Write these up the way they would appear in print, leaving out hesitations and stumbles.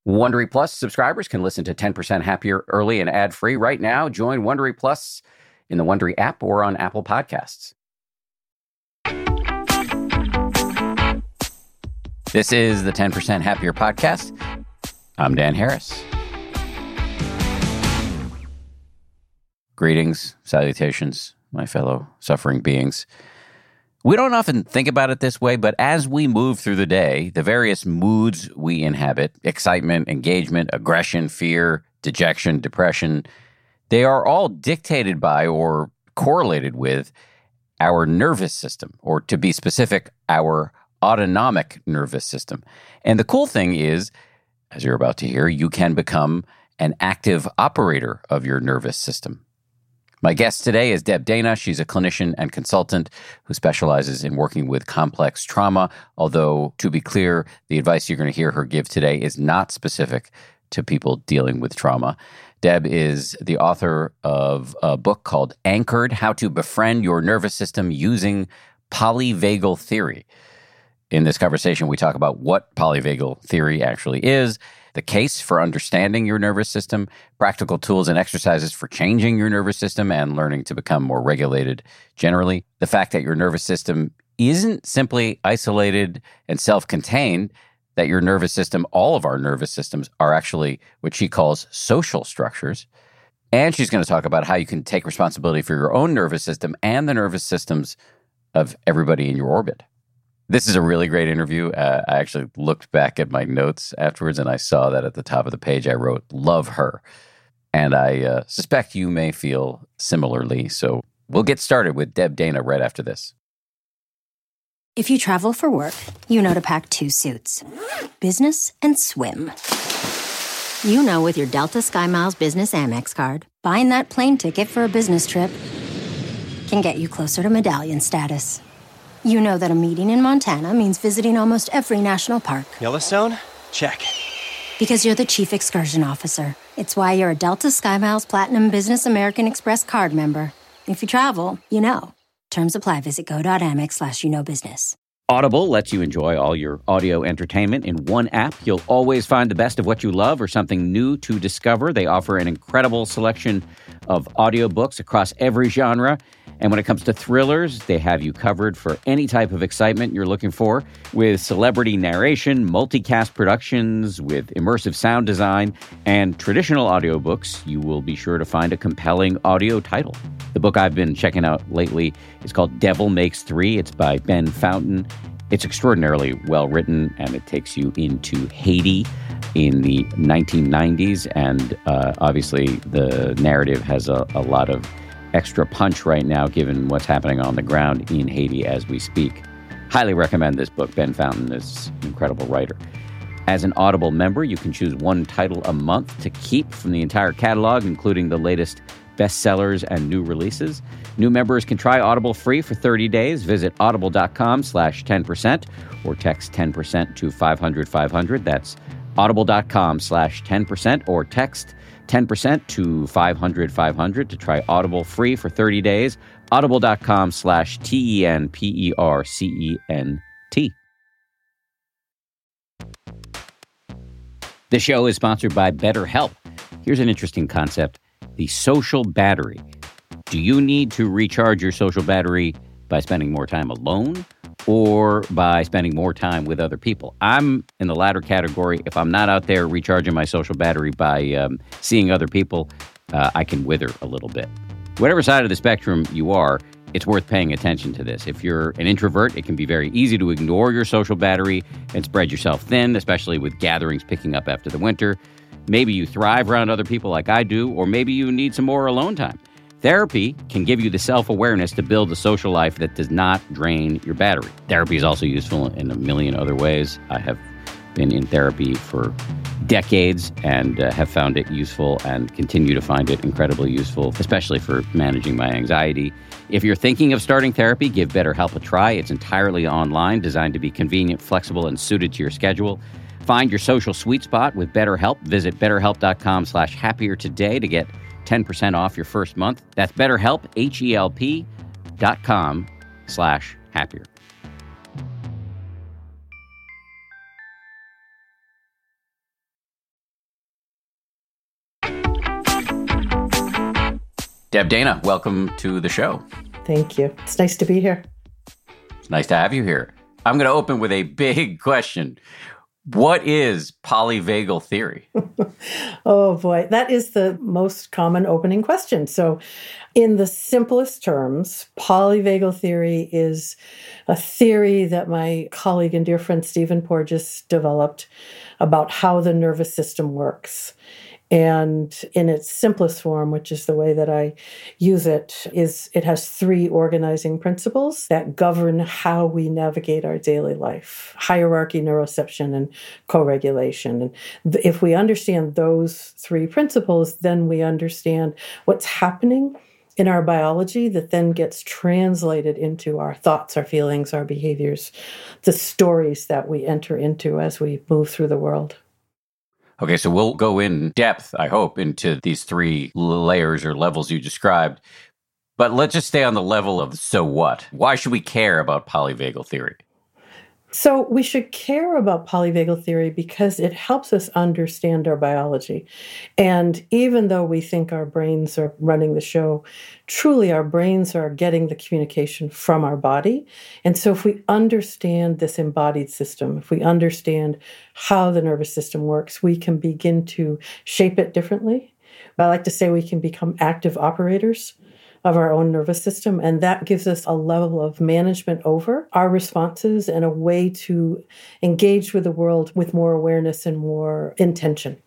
Wondery Plus subscribers can listen to 10% Happier early and ad-free right now. Join Wondery Plus in the Wondery app or on Apple Podcasts. This is the 10% Happier podcast. I'm Dan Harris. Greetings, salutations, my fellow suffering beings. We don't often think about it this way, but as we move through the day, the various moods we inhabit, excitement, engagement, aggression, fear, dejection, depression, they are all dictated by or correlated with our nervous system, or to be specific, our autonomic nervous system. And the cool thing is, as you're about to hear, you can become an active operator of your nervous system. My guest today is Deb Dana. She's a clinician and consultant who specializes in working with complex trauma, although, to be clear, the advice you're going to hear her give today is not specific to people dealing with trauma. Deb is the author of a book called Anchored: How to Befriend Your Nervous System Using Polyvagal Theory. In this conversation, we talk about what polyvagal theory actually is, the case for understanding your nervous system, practical tools and exercises for changing your nervous system and learning to become more regulated generally, the fact that your nervous system isn't simply isolated and self-contained, that your nervous system, all of our nervous systems, are actually what she calls social structures. And she's going to talk about how you can take responsibility for your own nervous system and the nervous systems of everybody in your orbit. This is a really great interview. I actually looked back at my notes afterwards, and I saw that at the top of the page I wrote, "Love her." And I suspect you may feel similarly. So we'll get started with Deb Dana right after this. If you travel for work, you know to pack 2 suits. Business and swim. You know with your Delta SkyMiles Business Amex card, buying that plane ticket for a business trip can get you closer to medallion status. You know that a meeting in Montana means visiting almost every national park. Yellowstone? Check. Because you're the chief excursion officer. It's why you're a Delta SkyMiles Platinum Business American Express card member. If you travel, you know. Terms apply. Visit go.amex/you-know-business. Audible lets you enjoy all your audio entertainment in one app. You'll always find the best of what you love or something new to discover. They offer an incredible selection of audiobooks across every genre. And when it comes to thrillers, they have you covered for any type of excitement you're looking for, with celebrity narration, multicast productions, with immersive sound design, and traditional audiobooks. You will be sure to find a compelling audio title. The book I've been checking out lately is called Devil Makes Three. It's by Ben Fountain. It's extraordinarily well written, and it takes you into Haiti in the 1990s. And obviously, the narrative has a lot of extra punch right now, given what's happening on the ground in Haiti as we speak. Highly recommend this book. Ben Fountain is an incredible writer. As an Audible member, you can choose one title a month to keep from the entire catalog, including the latest bestsellers and new releases. New members can try Audible free for 30 days. Visit audible.com/10% or text 10% to 500-500. That's audible.com/10% or text 10% to 500-500 to try Audible free for 30 days. Audible.com/TENPERCENT. The show is sponsored by BetterHelp. Here's an interesting concept: the social battery. Do you need to recharge your social battery by spending more time alone or by spending more time with other people? I'm in the latter category. If I'm not out there recharging my social battery by seeing other people, I can wither a little bit. Whatever side of the spectrum you are, it's worth paying attention to this. If you're an introvert, it can be very easy to ignore your social battery and spread yourself thin, especially with gatherings picking up after the winter. Maybe you thrive around other people like I do, or maybe you need some more alone time. Therapy can give you the self-awareness to build a social life that does not drain your battery. Therapy is also useful in a million other ways. I have been in therapy for decades and have found it useful and continue to find it incredibly useful, especially for managing my anxiety. If you're thinking of starting therapy, give BetterHelp a try. It's entirely online, designed to be convenient, flexible, and suited to your schedule. Find your social sweet spot with BetterHelp. Visit betterhelp.com/happier today to get 10% off your first month. That's BetterHelp, HELP.com/happier. Deb Dana, welcome to the show. Thank you. It's nice to be here. It's nice to have you here. I'm going to open with a big question. What is polyvagal theory? Oh boy, that is the most common opening question. So in the simplest terms, polyvagal theory is a theory that my colleague and dear friend Stephen Porges developed about how the nervous system works. And in its simplest form, which is the way that I use it, is it has three organizing principles that govern how we navigate our daily life: hierarchy, neuroception, and co-regulation. And if we understand those three principles, then we understand what's happening in our biology that then gets translated into our thoughts, our feelings, our behaviors, the stories that we enter into as we move through the world. Okay, so we'll go in depth, I hope, into these three layers or levels you described. But let's just stay on the level of so what? Why should we care about polyvagal theory? So we should care about polyvagal theory because it helps us understand our biology. And even though we think our brains are running the show, truly our brains are getting the communication from our body. And so if we understand this embodied system, if we understand how the nervous system works, we can begin to shape it differently. I like to say we can become active operators of our own nervous system. And that gives us a level of management over our responses and a way to engage with the world with more awareness and more intention.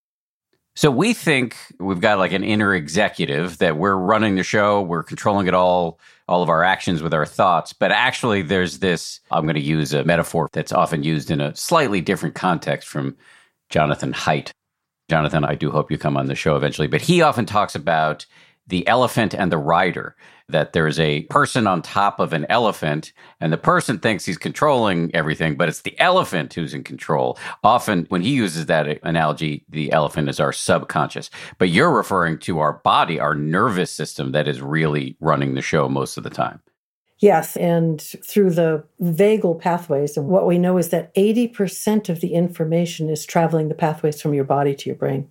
So we think we've got like an inner executive, that we're running the show, we're controlling it all of our actions with our thoughts. But actually there's this, I'm going to use a metaphor that's often used in a slightly different context from Jonathan Haidt. Jonathan, I do hope you come on the show eventually, but he often talks about the elephant and the rider, that there's a person on top of an elephant and the person thinks he's controlling everything, but it's the elephant who's in control. Often when he uses that analogy, the elephant is our subconscious. But you're referring to our body, our nervous system that is really running the show most of the time. Yes, and through the vagal pathways, and what we know is that 80% of the information is traveling the pathways from your body to your brain.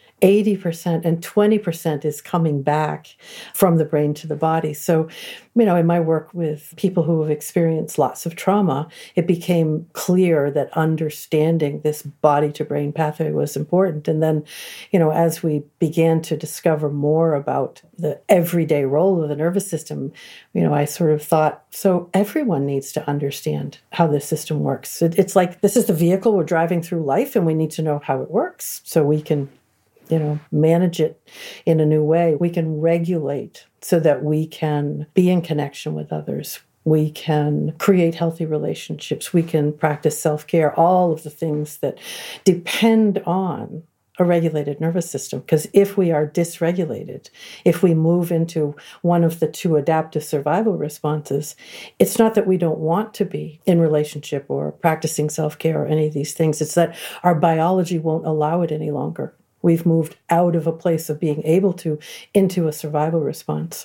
80% and 20% is coming back from the brain to the body. So, in my work with people who have experienced lots of trauma, it became clear that understanding this body to brain pathway was important. And then, as we began to discover more about the everyday role of the nervous system, I sort of thought, so everyone needs to understand how this system works. It's like this is the vehicle we're driving through life, and we need to know how it works so we can manage it in a new way. We can regulate so that we can be in connection with others. We can create healthy relationships. We can practice self-care, all of the things that depend on a regulated nervous system. Because if we are dysregulated, if we move into one of the two adaptive survival responses, it's not that we don't want to be in relationship or practicing self-care or any of these things. It's that our biology won't allow it any longer. We've moved out of a place of being able to into a survival response.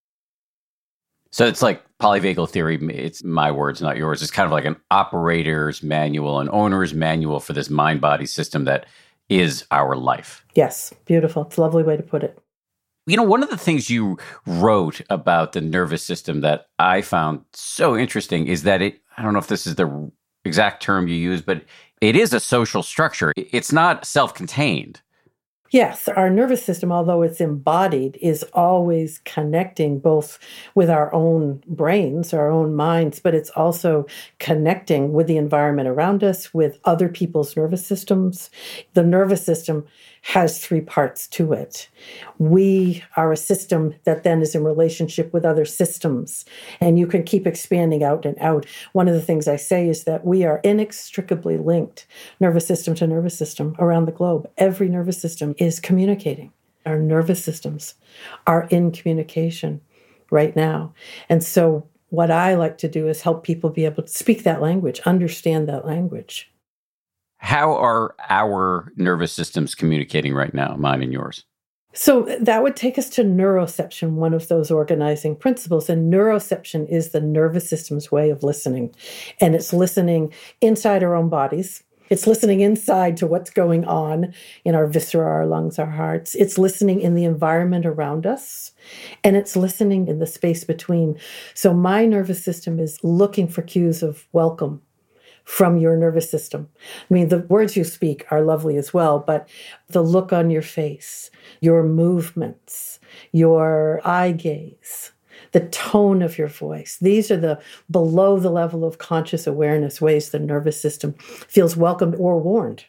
So it's like polyvagal theory, it's my words, not yours. It's kind of like an operator's manual, an owner's manual for this mind-body system that is our life. Yes, beautiful. It's a lovely way to put it. One of the things you wrote about the nervous system that I found so interesting is that I don't know if this is the exact term you use, but it is a social structure. It's not self-contained. Yes, our nervous system, although it's embodied, is always connecting both with our own brains, our own minds, but it's also connecting with the environment around us, with other people's nervous systems. The nervous system has three parts to it. We are a system that then is in relationship with other systems, and you can keep expanding out and out. One of the things I say is that we are inextricably linked, nervous system to nervous system, around the globe. Every nervous system is communicating. Our nervous systems are in communication right now. And so what I like to do is help people be able to speak that language, understand that language. How are our nervous systems communicating right now, mine and yours? So that would take us to neuroception, one of those organizing principles. And neuroception is the nervous system's way of listening. And it's listening inside our own bodies. It's listening inside to what's going on in our viscera, our lungs, our hearts. It's listening in the environment around us, and it's listening in the space between. So my nervous system is looking for cues of welcome from your nervous system. I mean, the words you speak are lovely as well, but the look on your face, your movements, your eye gaze, the tone of your voice. These are the below the level of conscious awareness ways the nervous system feels welcomed or warned.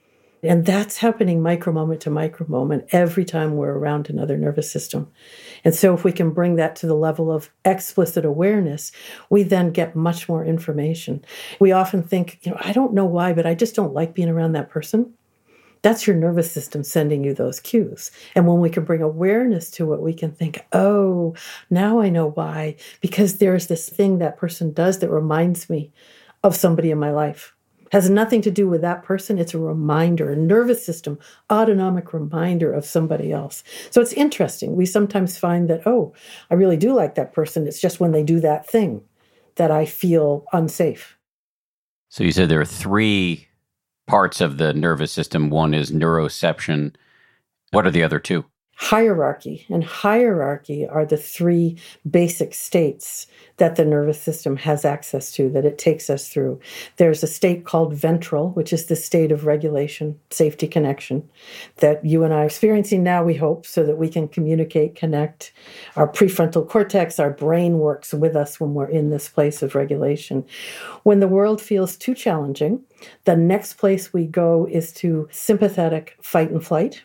And that's happening micro moment to micro moment every time we're around another nervous system. And so if we can bring that to the level of explicit awareness, we then get much more information. We often think, I don't know why, but I just don't like being around that person. That's your nervous system sending you those cues. And when we can bring awareness to it, we can think, oh, now I know why. Because there's this thing that person does that reminds me of somebody in my life. Has nothing to do with that person. It's a reminder, a nervous system, autonomic reminder of somebody else. So it's interesting. We sometimes find that, oh, I really do like that person. It's just when they do that thing that I feel unsafe. So you said there are three parts of the nervous system. One is neuroception. What are the other two? Hierarchy. And hierarchy are the three basic states that the nervous system has access to, that it takes us through. There's a state called ventral, which is the state of regulation, safety, connection, that you and I are experiencing now, we hope, so that we can communicate, connect. Our prefrontal cortex, our brain works with us when we're in this place of regulation. When the world feels too challenging, the next place we go is to sympathetic fight and flight.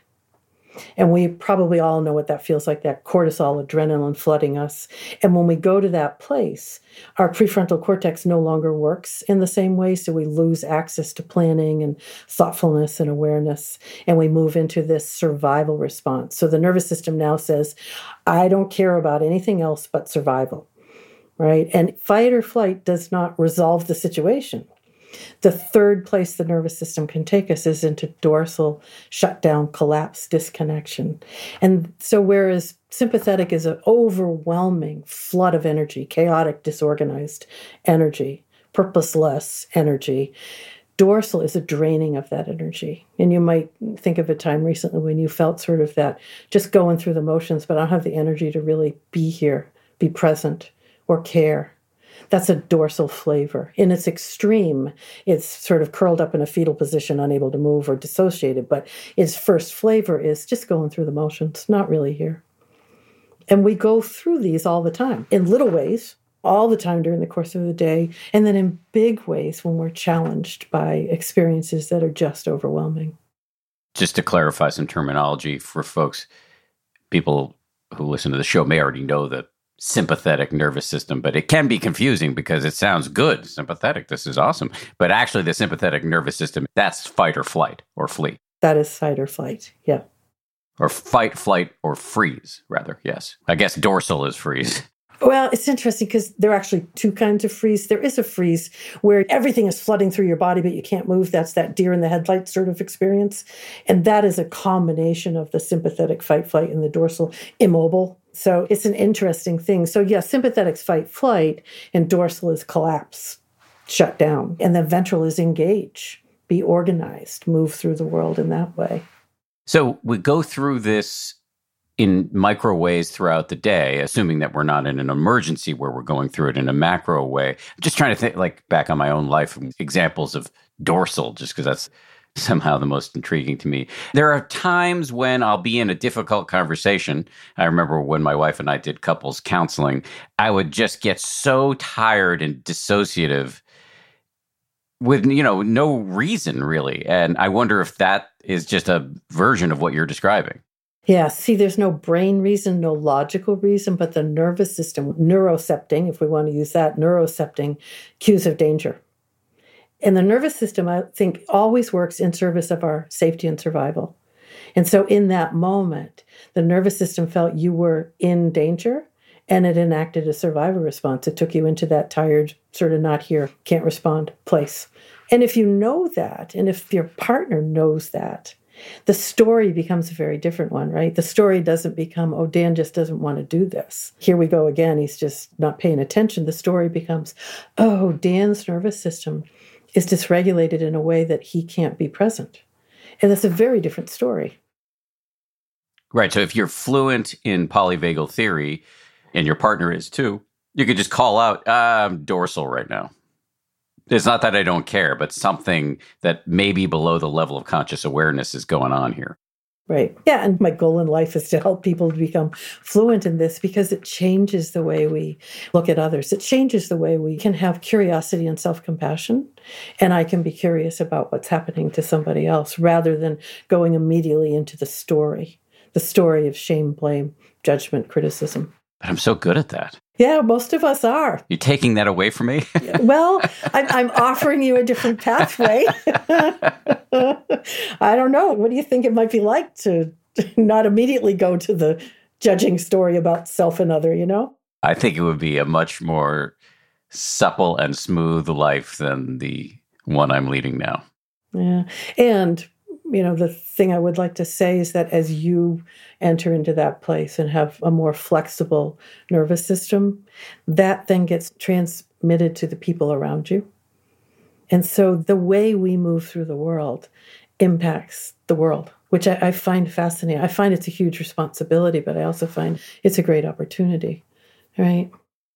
And we probably all know what that feels like, that cortisol, adrenaline flooding us. And when we go to that place, our prefrontal cortex no longer works in the same way. So we lose access to planning and thoughtfulness and awareness. And we move into this survival response. So the nervous system now says, I don't care about anything else but survival, right? And fight or flight does not resolve the situation. The third place the nervous system can take us is into dorsal shutdown, collapse, disconnection. And so whereas sympathetic is an overwhelming flood of energy, chaotic, disorganized energy, purposeless energy, dorsal is a draining of that energy. And you might think of a time recently when you felt sort of that, just going through the motions, but I don't have the energy to really be here, be present, or care. That's a dorsal flavor. In its extreme, it's sort of curled up in a fetal position, unable to move or dissociated. But its first flavor is just going through the motions, not really here. And we go through these all the time, in little ways, all the time during the course of the day, and then in big ways when we're challenged by experiences that are just overwhelming. Just to clarify some terminology for folks, people who listen to the show may already know that sympathetic nervous system, but it can be confusing because it sounds good. Sympathetic, this is awesome. But actually the sympathetic nervous system, that's fight or flight or flee. That is fight or flight, yeah. Or fight, flight, or freeze, rather, yes. I guess dorsal is freeze. Well, it's interesting because there are actually two kinds of freeze. There is a freeze where everything is flooding through your body, but you can't move. That's that deer in the headlights sort of experience. And that is a combination of the sympathetic fight, flight, and the dorsal immobile. So it's an interesting thing. So yeah, sympathetic's fight, flight, and dorsal is collapse, shut down. And then ventral is engage, be organized, move through the world in that way. So we go through this in micro ways throughout the day, assuming that we're not in an emergency where we're going through it in a macro way. I'm just trying to think, like, back on my own life, examples of dorsal, just because that's somehow the most intriguing to me. There are times when I'll be in a difficult conversation. I remember when my wife and I did couples counseling, I would just get so tired and dissociative with, no reason really. And I wonder if that is just a version of what you're describing. Yeah, see, there's no brain reason, no logical reason, but the nervous system, neurocepting, if we want to use that, neurocepting, cues of danger. And the nervous system, I think, always works in service of our safety and survival. And so in that moment, the nervous system felt you were in danger, and it enacted a survival response. It took you into that tired, sort of not here, can't respond place. And if you know that, and if your partner knows that, the story becomes a very different one, right? The story doesn't become, oh, Dan just doesn't want to do this. Here we go again. He's just not paying attention. The story becomes, oh, Dan's nervous system is dysregulated in a way that he can't be present. And that's a very different story. Right. So if you're fluent in polyvagal theory and your partner is too, you could just call out, I'm dorsal right now. It's not that I don't care, but something that maybe below the level of conscious awareness is going on here. Right. Yeah. And my goal in life is to help people to become fluent in this because it changes the way we look at others. It changes the way we can have curiosity and self-compassion. And I can be curious about what's happening to somebody else rather than going immediately into the story of shame, blame, judgment, criticism. But I'm so good at that. Yeah, most of us are. You're taking that away from me? Well, I'm offering you a different pathway. I don't know. What do you think it might be like to not immediately go to the judging story about self and other, I think it would be a much more supple and smooth life than the one I'm leading now. Yeah. And, the thing I would like to say is that as you enter into that place and have a more flexible nervous system, that then gets transmitted to the people around you. And so the way we move through the world impacts the world, which I find fascinating. I find it's a huge responsibility, but I also find it's a great opportunity, right?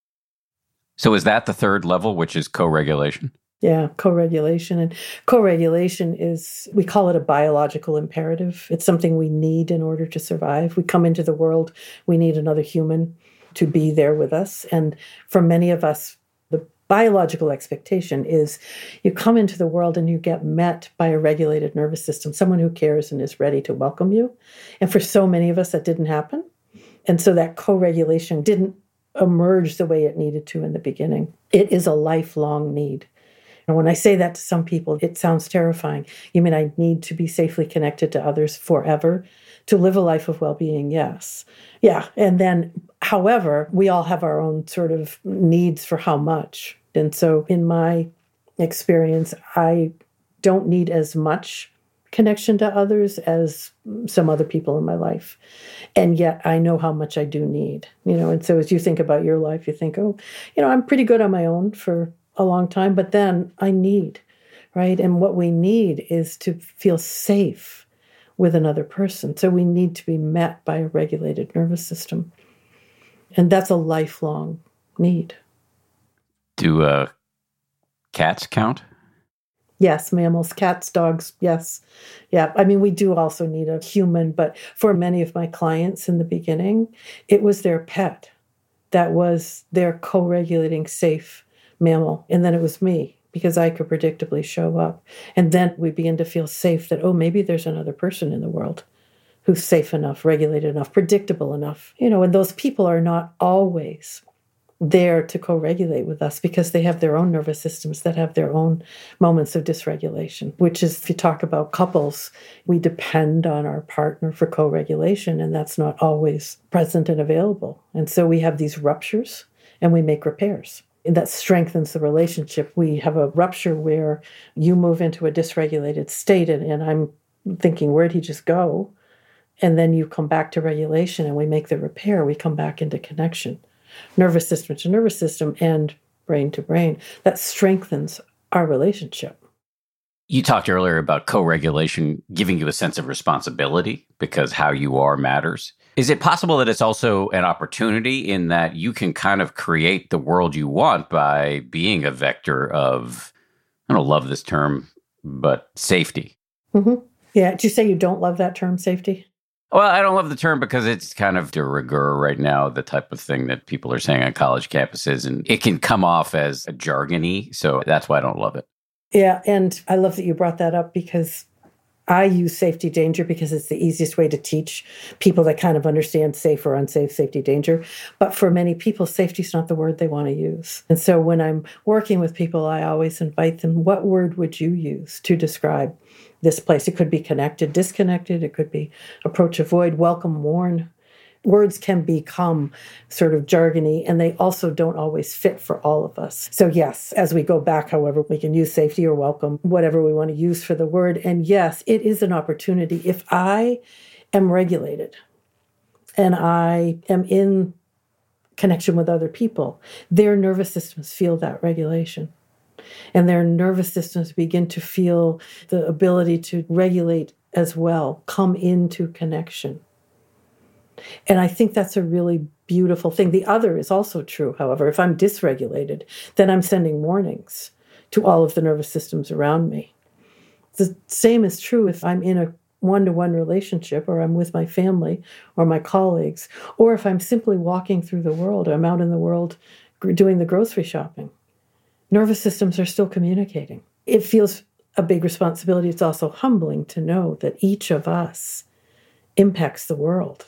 So is that the third level, which is co-regulation? Yeah, co-regulation. And co-regulation is, we call it a biological imperative. It's something we need in order to survive. We come into the world, we need another human to be there with us. And for many of us, the biological expectation is you come into the world and you get met by a regulated nervous system, someone who cares and is ready to welcome you. And for so many of us, that didn't happen. And so that co-regulation didn't emerge the way it needed to in the beginning. It is a lifelong need. And when I say that to some people, it sounds terrifying. You mean I need to be safely connected to others forever to live a life of well-being? Yes. Yeah. And then, however, we all have our own sort of needs for how much. And so in my experience, I don't need as much connection to others as some other people in my life. And yet I know how much I do need, and so as you think about your life, you think, I'm pretty good on my own for a long time, but then I need, right? And what we need is to feel safe with another person. So we need to be met by a regulated nervous system. And that's a lifelong need. Do cats count? Yes, mammals, cats, dogs, yes. Yeah, I mean, we do also need a human, but for many of my clients in the beginning, it was their pet that was their co-regulating safe mammal. And then it was me because I could predictably show up. And then we begin to feel safe that, maybe there's another person in the world who's safe enough, regulated enough, predictable enough. And those people are not always there to co-regulate with us because they have their own nervous systems that have their own moments of dysregulation, which is, if you talk about couples, we depend on our partner for co-regulation, and that's not always present and available. And so we have these ruptures and we make repairs. And that strengthens the relationship. We have a rupture where you move into a dysregulated state and I'm thinking, where'd he just go? And then you come back to regulation and we make the repair. We come back into connection. Nervous system to nervous system and brain to brain. That strengthens our relationship. You talked earlier about co-regulation giving you a sense of responsibility because how you are matters. Is it possible that it's also an opportunity in that you can kind of create the world you want by being a vector of, I don't love this term, but safety? Mm-hmm. Yeah. Did you say you don't love that term, safety? Well, I don't love the term because it's kind of de rigueur right now, the type of thing that people are saying on college campuses, and it can come off as jargony. So that's why I don't love it. Yeah. And I love that you brought that up because I use safety danger because it's the easiest way to teach people that kind of understand safe or unsafe safety danger. But for many people, safety is not the word they want to use. And so when I'm working with people, I always invite them, what word would you use to describe this place? It could be connected, disconnected. It could be approach, avoid, welcome, warn. Words can become sort of jargony, and they also don't always fit for all of us. So yes, as we go back, however, we can use safety or welcome, whatever we want to use for the word. And yes, it is an opportunity. If I am regulated and I am in connection with other people, their nervous systems feel that regulation. And their nervous systems begin to feel the ability to regulate as well, come into connection. And I think that's a really beautiful thing. The other is also true, however. If I'm dysregulated, then I'm sending warnings to all of the nervous systems around me. The same is true if I'm in a one-to-one relationship, or I'm with my family or my colleagues, or if I'm simply walking through the world, or I'm out in the world doing the grocery shopping. Nervous systems are still communicating. It feels a big responsibility. It's also humbling to know that each of us impacts the world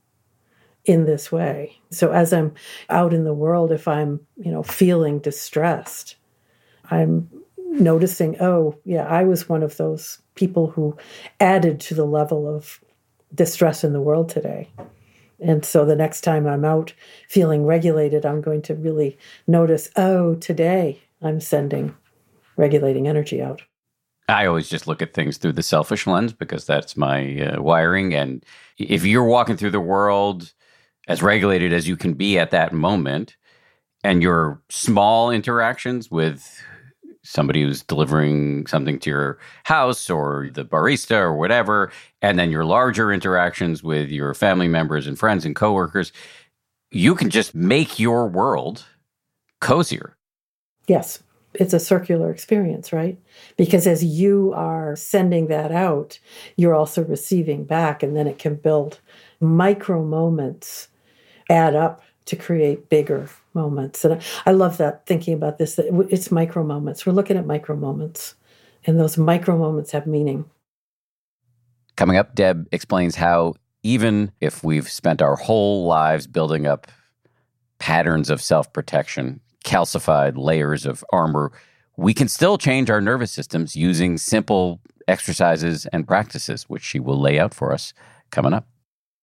in this way. So as I'm out in the world, if I'm, feeling distressed, I'm noticing, oh, yeah, I was one of those people who added to the level of distress in the world today. And so the next time I'm out feeling regulated, I'm going to really notice, oh, today I'm sending regulating energy out. I always just look at things through the selfish lens because that's my wiring. And if you're walking through the world as regulated as you can be at that moment, and your small interactions with somebody who's delivering something to your house or the barista or whatever, and then your larger interactions with your family members and friends and coworkers, you can just make your world cozier. Yes, it's a circular experience, right? Because as you are sending that out, you're also receiving back, and then it can build micro moments, add up to create bigger moments. And I love that, thinking about this, that it's micro moments. We're looking at micro moments, and those micro moments have meaning. Coming up, Deb explains how even if we've spent our whole lives building up patterns of self-protection, calcified layers of armor, we can still change our nervous systems using simple exercises and practices, which she will lay out for us coming up.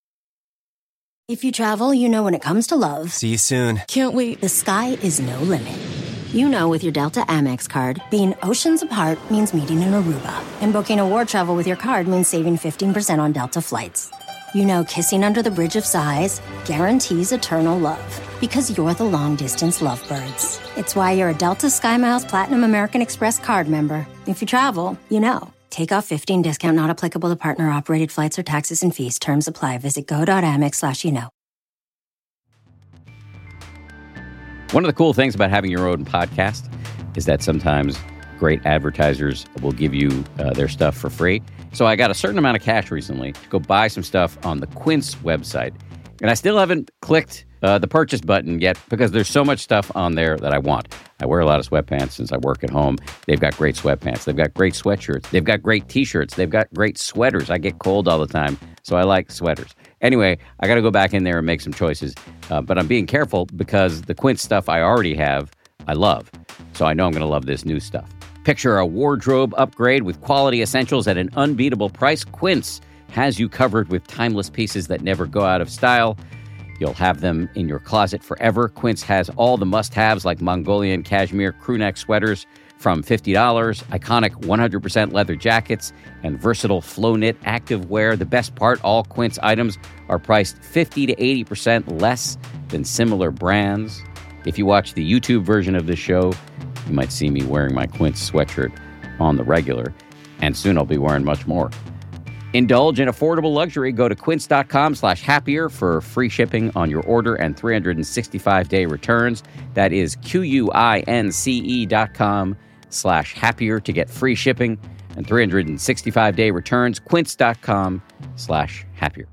If you travel, you know when it comes to love. See you soon. Can't wait. The sky is no limit. You know with your Delta Amex card, being oceans apart means meeting in Aruba. And booking a war travel with your card means saving 15% on Delta flights. You know kissing under the Bridge of Sighs guarantees eternal love. Because you're the long-distance lovebirds. It's why you're a Delta SkyMiles Platinum American Express card member. If you travel, you know. Take off 15 discount not applicable to partner-operated flights or taxes and fees. Terms apply. Visit go.amex/you know. One of the cool things about having your own podcast is that sometimes great advertisers will give you their stuff for free. So I got a certain amount of cash recently to go buy some stuff on the Quince website. And I still haven't clicked the purchase button yet because there's so much stuff on there that I want. I wear a lot of sweatpants since I work at home. They've got great sweatpants. They've got great sweatshirts. They've got great T-shirts. They've got great sweaters. I get cold all the time, so I like sweaters. Anyway, I got to go back in there and make some choices. But I'm being careful because the Quince stuff I already have, I love. So I know I'm going to love this new stuff. Picture a wardrobe upgrade with quality essentials at an unbeatable price. Quince has you covered with timeless pieces that never go out of style. You'll have them in your closet forever. Quince has all the must-haves like Mongolian cashmere crewneck sweaters from $50, iconic 100% leather jackets, and versatile flow-knit activewear. The best part, all Quince items are priced 50 to 80% less than similar brands. If you watch the YouTube version of this show, you might see me wearing my Quince sweatshirt on the regular, and soon I'll be wearing much more. Indulge in affordable luxury. Go to quince.com/happier for free shipping on your order and 365-day returns. That is QUINCE.com/happier to get free shipping and 365-day returns. Quince.com/happier.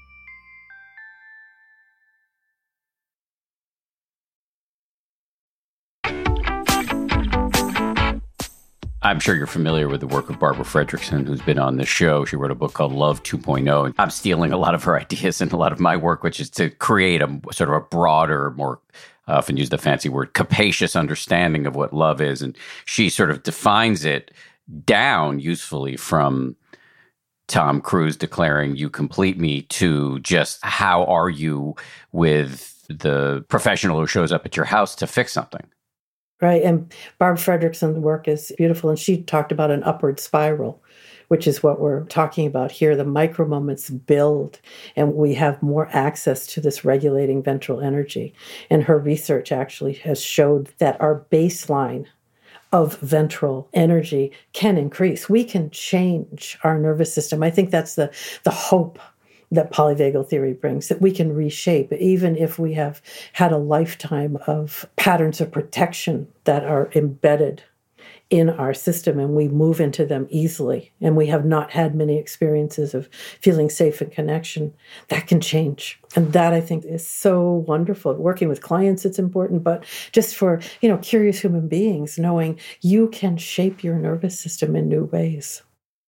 I'm sure you're familiar with the work of Barbara Fredrickson, who's been on this show. She wrote a book called Love 2.0. And I'm stealing a lot of her ideas and a lot of my work, which is to create a sort of a broader, more, I often use the fancy word, capacious understanding of what love is. And she sort of defines it down usefully from Tom Cruise declaring, "You complete me," to just how are you with the professional who shows up at your house to fix something. Right. And Barb Fredrickson's work is beautiful. And she talked about an upward spiral, which is what we're talking about here. The micro moments build, and we have more access to this regulating ventral energy. And her research actually has showed that our baseline of ventral energy can increase. We can change our nervous system. I think that's the hope that polyvagal theory brings, that we can reshape, even if we have had a lifetime of patterns of protection that are embedded in our system and we move into them easily, and we have not had many experiences of feeling safe and connection. That can change. And that, I think, is so wonderful. Working with clients, it's important, but just for, curious human beings, knowing you can shape your nervous system in new ways.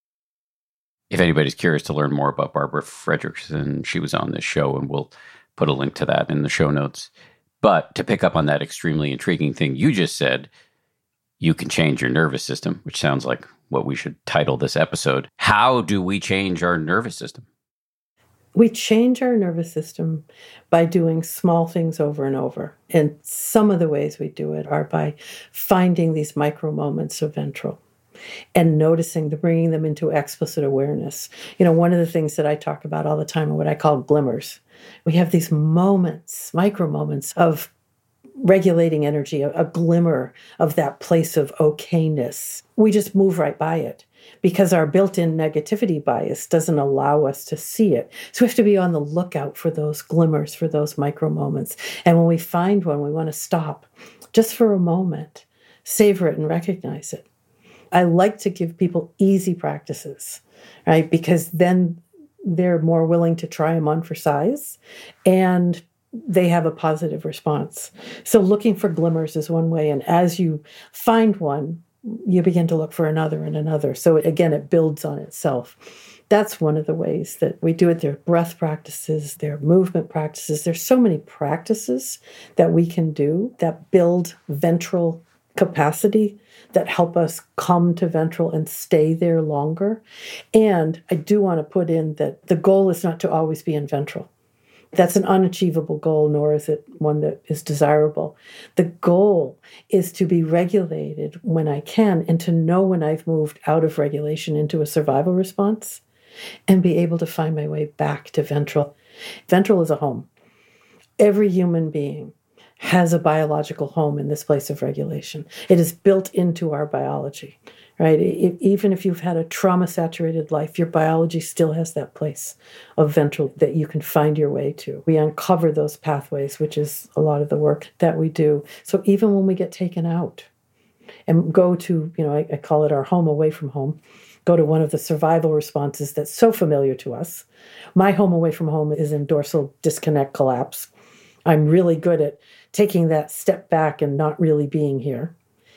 If anybody's curious to learn more about Barbara Fredrickson, she was on this show, and we'll put a link to that in the show notes. But to pick up on that extremely intriguing thing you just said, you can change your nervous system, which sounds like what we should title this episode. How do we change our nervous system? We change our nervous system by doing small things over and over. And some of the ways we do it are by finding these micro moments of ventral and noticing bringing them into explicit awareness. One of the things that I talk about all the time are what I call glimmers. We have these moments, micro moments of regulating energy, a glimmer of that place of okayness. We just move right by it because our built-in negativity bias doesn't allow us to see it. So we have to be on the lookout for those glimmers, for those micro moments. And when we find one, we want to stop just for a moment, savor it and recognize it. I like to give people easy practices, right? Because then they're more willing to try them on for size, and they have a positive response. So looking for glimmers is one way. And as you find one, you begin to look for another and another. So again, it builds on itself. That's one of the ways that we do it. There are breath practices, there are movement practices. There's so many practices that we can do that build ventral capacity, that help us come to ventral and stay there longer. And I do want to put in that the goal is not to always be in ventral. That's an unachievable goal, nor is it one that is desirable. The goal is to be regulated when I can and to know when I've moved out of regulation into a survival response and be able to find my way back to ventral. Ventral is a home. Every human being has a biological home in this place of regulation. It is built into our biology, right? Even if you've had a trauma-saturated life, your biology still has that place of ventral that you can find your way to. We uncover those pathways, which is a lot of the work that we do. So even when we get taken out and go to, I call it our home away from home, go to one of the survival responses that's so familiar to us. My home away from home is in dorsal disconnect collapse. I'm really good at taking that step back and not really being here.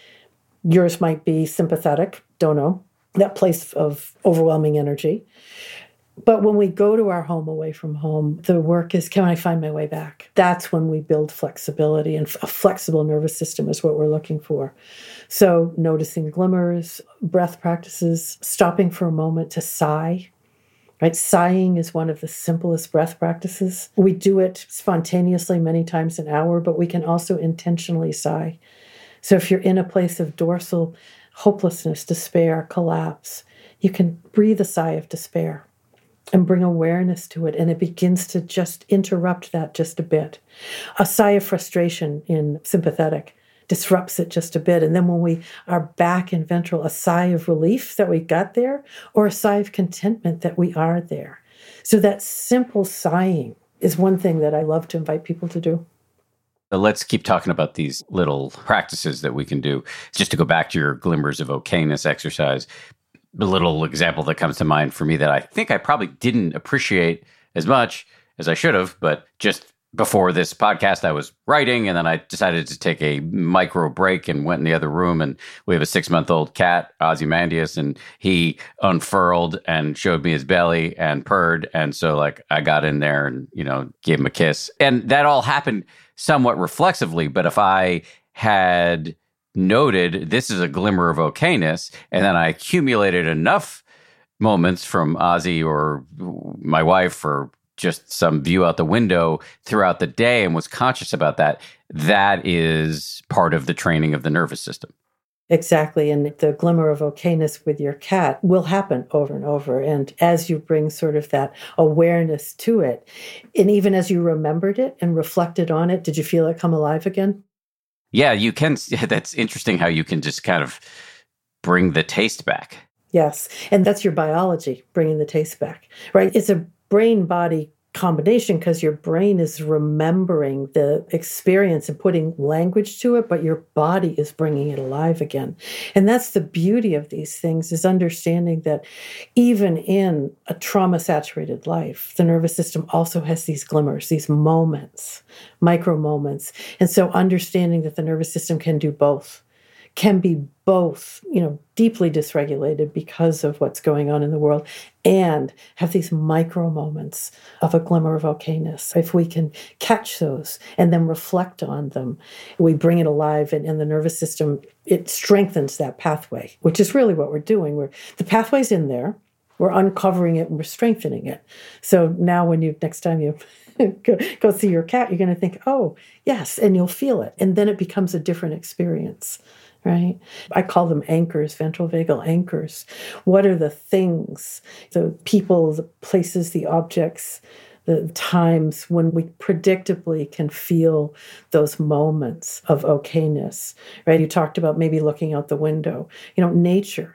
Yours might be sympathetic, don't know, that place of overwhelming energy. But when we go to our home away from home, the work is, can I find my way back? That's when we build flexibility, and a flexible nervous system is what we're looking for. So noticing glimmers, breath practices, stopping for a moment to sigh. Right? Sighing is one of the simplest breath practices. We do it spontaneously many times an hour, but we can also intentionally sigh. So if you're in a place of dorsal hopelessness, despair, collapse, you can breathe a sigh of despair and bring awareness to it, and it begins to just interrupt that just a bit. A sigh of frustration in sympathetic disrupts it just a bit. And then when we are back in ventral, a sigh of relief that we got there, or a sigh of contentment that we are there. So that simple sighing is one thing that I love to invite people to do. Let's keep talking about these little practices that we can do. Just to go back to your glimmers of okayness exercise, the little example that comes to mind for me that I think I probably didn't appreciate as much as I should have, but just before this podcast, I was writing, and then I decided to take a micro break and went in the other room. And we have a 6-month-old cat, Ozymandias, and he unfurled and showed me his belly and purred. And so, I got in there and, gave him a kiss. And that all happened somewhat reflexively. But if I had noted this is a glimmer of okayness, and then I accumulated enough moments from Ozzy or my wife or just some view out the window throughout the day and was conscious about that, that is part of the training of the nervous system. Exactly. And the glimmer of okayness with your cat will happen over and over. And as you bring sort of that awareness to it, and even as you remembered it and reflected on it, did you feel it come alive again? Yeah, you can. That's interesting how you can just kind of bring the taste back. Yes. And that's your biology, bringing the taste back, right? It's a brain body combination because your brain is remembering the experience and putting language to it, but your body is bringing it alive again. And that's the beauty of these things, is understanding that even in a trauma saturated life, the nervous system also has these glimmers, these moments, micro moments. And so understanding that the nervous system can do both, can be both, deeply dysregulated because of what's going on in the world, and have these micro moments of a glimmer of okayness. If we can catch those and then reflect on them, we bring it alive, and the nervous system, it strengthens that pathway, which is really what we're doing. The pathway's in there, we're uncovering it and we're strengthening it. So now next time you go see your cat, you're going to think, oh, yes, and you'll feel it. And then it becomes a different experience. Right? I call them anchors, ventral vagal anchors. What are the things, the people, the places, the objects, the times when we predictably can feel those moments of okayness, right? You talked about maybe looking out the window. Nature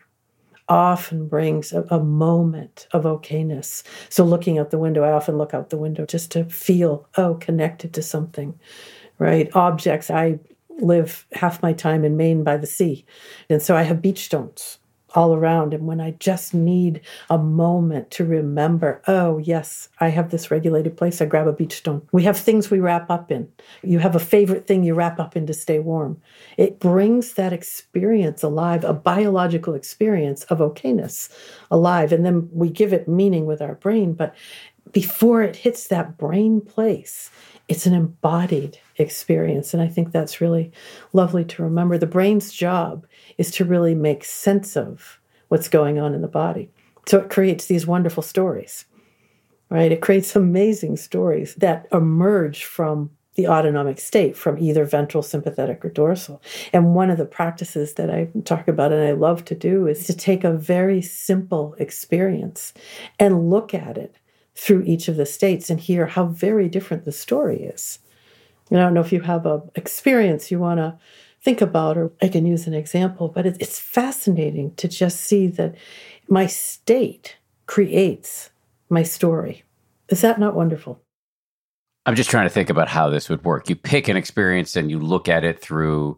often brings a moment of okayness. So looking out the window, I often look out the window just to feel, connected to something, right? Objects, I live half my time in Maine by the sea. And so I have beach stones all around. And when I just need a moment to remember, oh, yes, I have this regulated place, I grab a beach stone. We have things we wrap up in. You have a favorite thing you wrap up in to stay warm. It brings that experience alive, a biological experience of okayness alive. And then we give it meaning with our brain. But before it hits that brain place, it's an embodied experience. And I think that's really lovely to remember. The brain's job is to really make sense of what's going on in the body. So it creates these wonderful stories, right? It creates amazing stories that emerge from the autonomic state, from either ventral, sympathetic, or dorsal. And one of the practices that I talk about and I love to do is to take a very simple experience and look at it through each of the states and hear how very different the story is. I don't know if you have an experience you want to think about, or I can use an example, but it's fascinating to just see that my state creates my story. Is that not wonderful? I'm just trying to think about how this would work. You pick an experience and you look at it through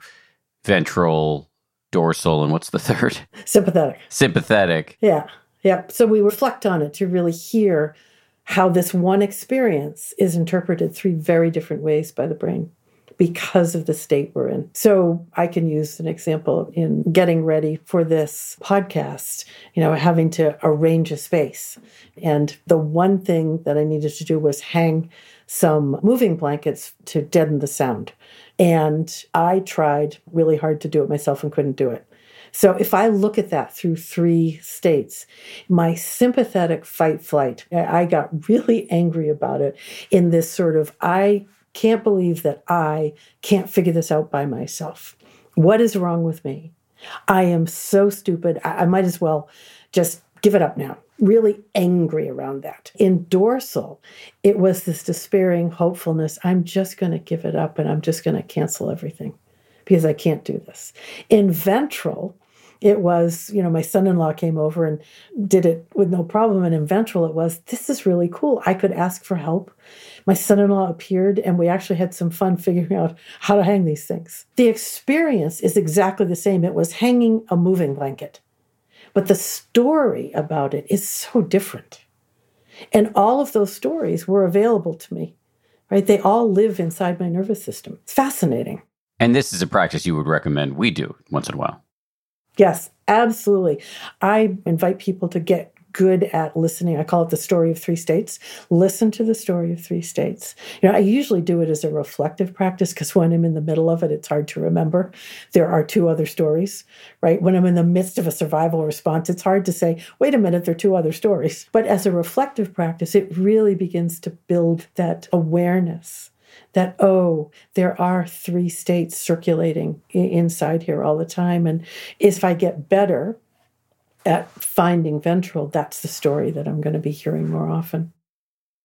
ventral, dorsal, and what's the third? Sympathetic. Sympathetic. Yeah. So we reflect on it to really hear how this one experience is interpreted three very different ways by the brain because of the state we're in. So I can use an example in getting ready for this podcast, having to arrange a space. And the one thing that I needed to do was hang some moving blankets to deaden the sound. And I tried really hard to do it myself and couldn't do it. So if I look at that through three states, my sympathetic fight flight, I got really angry about it in this sort of, I can't believe that I can't figure this out by myself. What is wrong with me? I am so stupid. I might as well just give it up now. Really angry around that. In dorsal, it was this despairing hopefulness. I'm just going to give it up and I'm just going to cancel everything because I can't do this. In ventral, it was, my son-in-law came over and did it with no problem. And in ventral, it was, this is really cool. I could ask for help. My son-in-law appeared and we actually had some fun figuring out how to hang these things. The experience is exactly the same. It was hanging a moving blanket. But the story about it is so different. And all of those stories were available to me, right? They all live inside my nervous system. It's fascinating. And this is a practice you would recommend we do once in a while. Yes, absolutely. I invite people to get good at listening. I call it the story of three states. Listen to the story of three states. I usually do it as a reflective practice because when I'm in the middle of it, it's hard to remember. There are two other stories, right? When I'm in the midst of a survival response, it's hard to say, wait a minute, there are two other stories. But as a reflective practice, it really begins to build that awareness that, there are three states circulating inside here all the time. And if I get better at finding ventral, that's the story that I'm going to be hearing more often.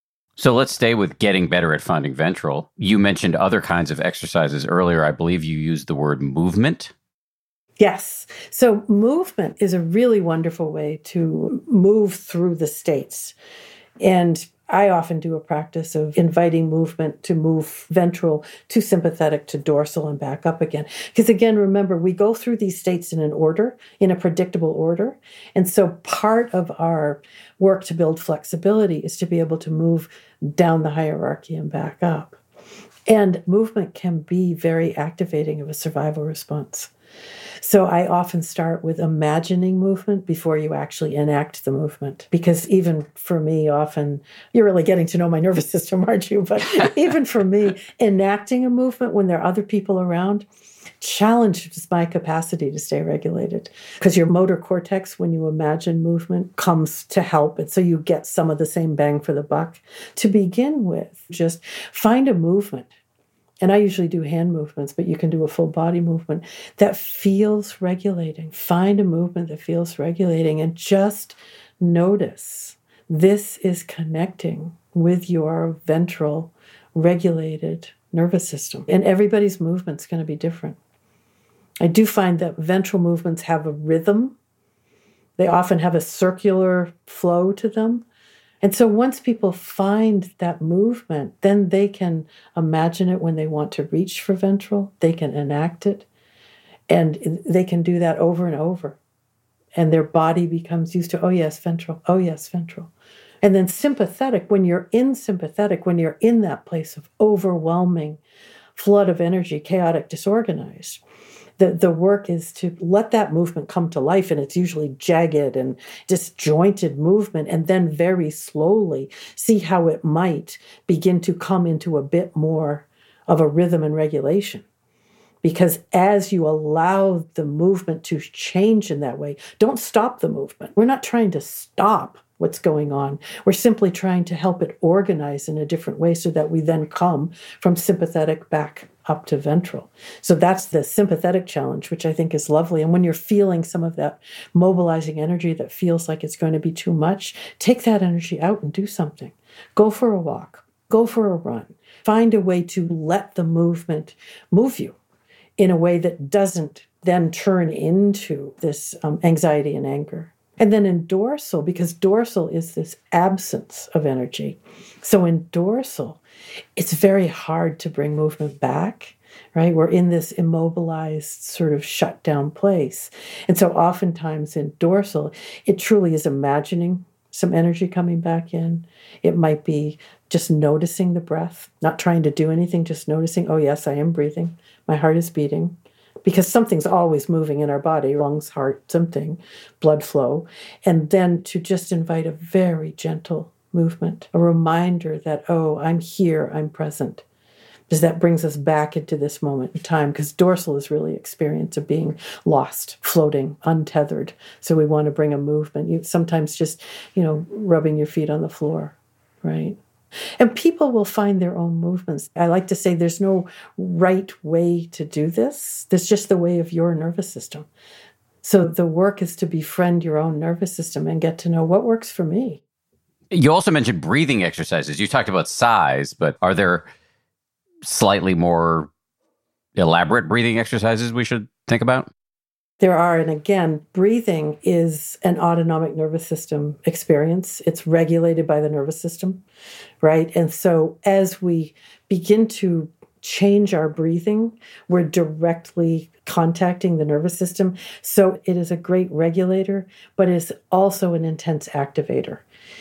So let's stay with getting better at finding ventral. You mentioned other kinds of exercises earlier. I believe you used the word movement. Yes. So movement is a really wonderful way to move through the states. And I often do a practice of inviting movement to move ventral to sympathetic to dorsal and back up again. Because again, remember, we go through these states in an order, in a predictable order. And so part of our work to build flexibility is to be able to move down the hierarchy and back up. And movement can be very activating of a survival response. So I often start with imagining movement before you actually enact the movement. Because even for me, often, you're really getting to know my nervous system, aren't you? But even for me, enacting a movement when there are other people around challenges my capacity to stay regulated. Because your motor cortex, when you imagine movement, comes to help. And so you get some of the same bang for the buck. To begin with, just find a movement. And I usually do hand movements, but you can do a full body movement that feels regulating. Find a movement that feels regulating and just notice this is connecting with your ventral regulated nervous system. And everybody's movement's going to be different. I do find that ventral movements have a rhythm. They often have a circular flow to them. And so once people find that movement, then they can imagine it when they want to reach for ventral. They can enact it. And they can do that over and over. And their body becomes used to, oh, yes, ventral. Oh, yes, ventral. And then sympathetic, when you're in sympathetic, when you're in that place of overwhelming flood of energy, chaotic, disorganized, the work is to let that movement come to life, and it's usually jagged and disjointed movement, and then very slowly see how it might begin to come into a bit more of a rhythm and regulation. Because as you allow the movement to change in that way, don't stop the movement. We're not trying to stop what's going on. We're simply trying to help it organize in a different way so that we then come from sympathetic back up to ventral. So that's the sympathetic challenge, which I think is lovely. And when you're feeling some of that mobilizing energy that feels like it's going to be too much, take that energy out and do something. Go for a walk. Go for a run. Find a way to let the movement move you in a way that doesn't then turn into this anxiety and anger. And then in dorsal, because dorsal is this absence of energy. So in dorsal, it's very hard to bring movement back, right? We're in this immobilized, sort of shut down place. And so oftentimes in dorsal, it truly is imagining some energy coming back in. It might be just noticing the breath, not trying to do anything, just noticing, oh yes, I am breathing. My heart is beating. Because something's always moving in our body, lungs, heart, something, blood flow. And then to just invite a very gentle movement, a reminder that, oh, I'm here, I'm present. Because that brings us back into this moment in time, because dorsal is really experience of being lost, floating, untethered. So we want to bring a movement. You sometimes just, rubbing your feet on the floor, right? And people will find their own movements. I like to say there's no right way to do this. There's just the way of your nervous system. So the work is to befriend your own nervous system and get to know what works for me. You also mentioned breathing exercises. You talked about size, but are there slightly more elaborate breathing exercises we should think about? There are, and again, breathing is an autonomic nervous system experience. It's regulated by the nervous system, right? And so as we begin to change our breathing, we're directly contacting the nervous system. So it is a great regulator, but it's also an intense activator.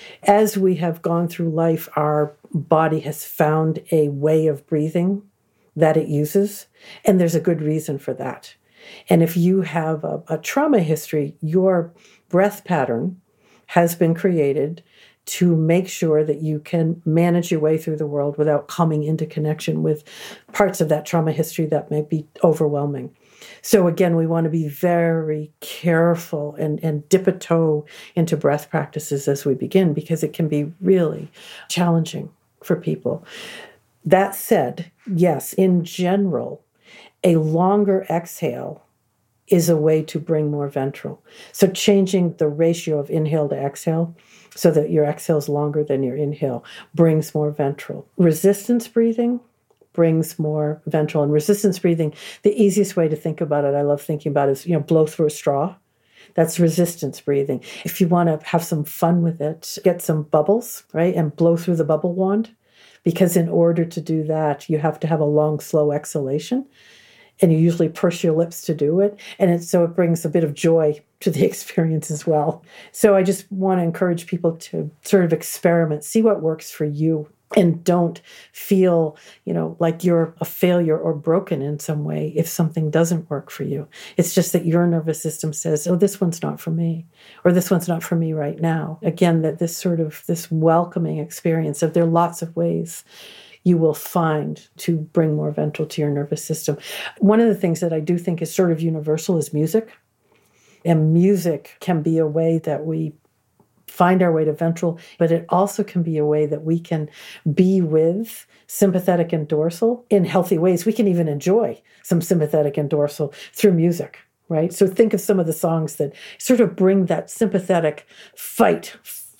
As we have gone through life, our body has found a way of breathing that it uses, and there's a good reason for that. And if you have a trauma history, your breath pattern has been created to make sure that you can manage your way through the world without coming into connection with parts of that trauma history that may be overwhelming. So again, we want to be very careful and dip a toe into breath practices as we begin, because it can be really challenging for people. That said, yes, in general, a longer exhale is a way to bring more ventral. So changing the ratio of inhale to exhale so that your exhale is longer than your inhale, brings more ventral. Resistance breathing brings more ventral. And resistance breathing, the easiest way to think about it, I love thinking about is, blow through a straw. That's resistance breathing. If you want to have some fun with it, get some bubbles, right? And blow through the bubble wand. Because in order to do that, you have to have a long, slow exhalation. And you usually purse your lips to do it. And so it brings a bit of joy to the experience as well. So I just want to encourage people to sort of experiment, see what works for you. And don't feel, like you're a failure or broken in some way if something doesn't work for you. It's just that your nervous system says, oh, this one's not for me, or this one's not for me right now. Again, that this welcoming experience of there are lots of ways you will find to bring more ventral to your nervous system. One of the things that I do think is sort of universal is music. And music can be a way that we find our way to ventral, but it also can be a way that we can be with sympathetic and dorsal in healthy ways. We can even enjoy some sympathetic and dorsal through music, right? So think of some of the songs that sort of bring that sympathetic fight,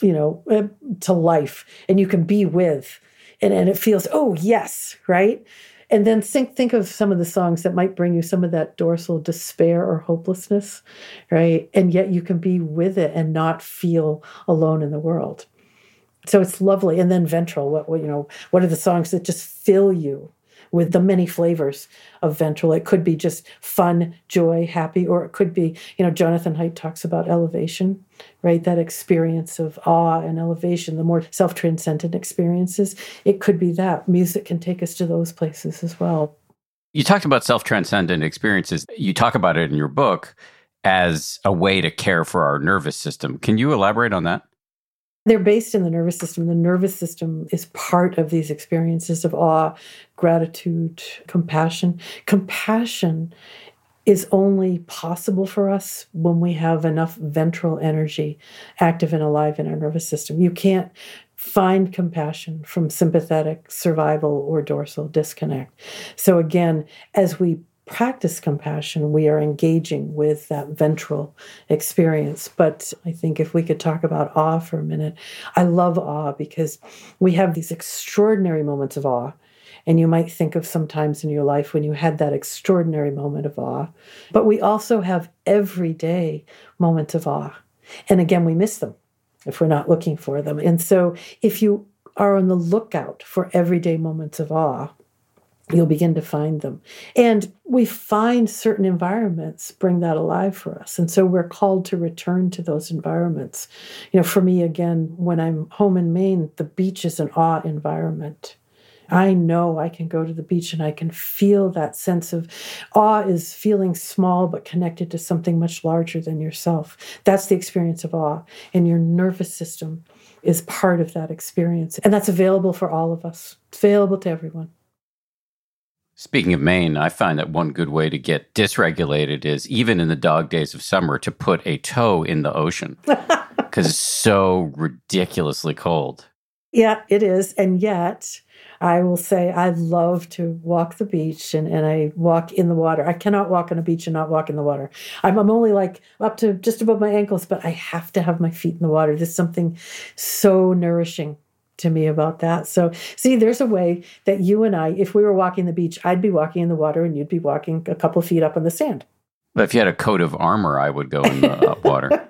to life, and you can be with, and it feels, oh, yes, right? And then think of some of the songs that might bring you some of that dorsal despair or hopelessness, right? And yet you can be with it and not feel alone in the world. So it's lovely. And then ventral, what are the songs that just fill you with the many flavors of ventral? It could be just fun, joy, happy, or it could be, Jonathan Haidt talks about elevation, right? That experience of awe and elevation, the more self-transcendent experiences. It could be that. Music can take us to those places as well. You talked about self-transcendent experiences. You talk about it in your book as a way to care for our nervous system. Can you elaborate on that? They're based in the nervous system. The nervous system is part of these experiences of awe, gratitude, compassion. Compassion is only possible for us when we have enough ventral energy active and alive in our nervous system. You can't find compassion from sympathetic, survival, or dorsal disconnect. So again, as we practice compassion, we are engaging with that ventral experience. But I think if we could talk about awe for a minute, I love awe because we have these extraordinary moments of awe. And you might think of some times in your life when you had that extraordinary moment of awe. But we also have everyday moments of awe. And again, we miss them if we're not looking for them. And so if you are on the lookout for everyday moments of awe, you'll begin to find them. And we find certain environments bring that alive for us. And so we're called to return to those environments. For me, again, when I'm home in Maine, the beach is an awe environment. I know I can go to the beach and I can feel that sense of awe is feeling small but connected to something much larger than yourself. That's the experience of awe. And your nervous system is part of that experience. And that's available for all of us. It's available to everyone. Speaking of Maine, I find that one good way to get dysregulated is, even in the dog days of summer, to put a toe in the ocean because it's so ridiculously cold. Yeah, it is. And yet, I will say I love to walk the beach and I walk in the water. I cannot walk on a beach and not walk in the water. I'm only like up to just above my ankles, but I have to have my feet in the water. There's something so nourishing to me about that. So see, there's a way that you and I, if we were walking the beach, I'd be walking in the water and you'd be walking a couple feet up on the sand. But if you had a coat of armor, I would go in the water.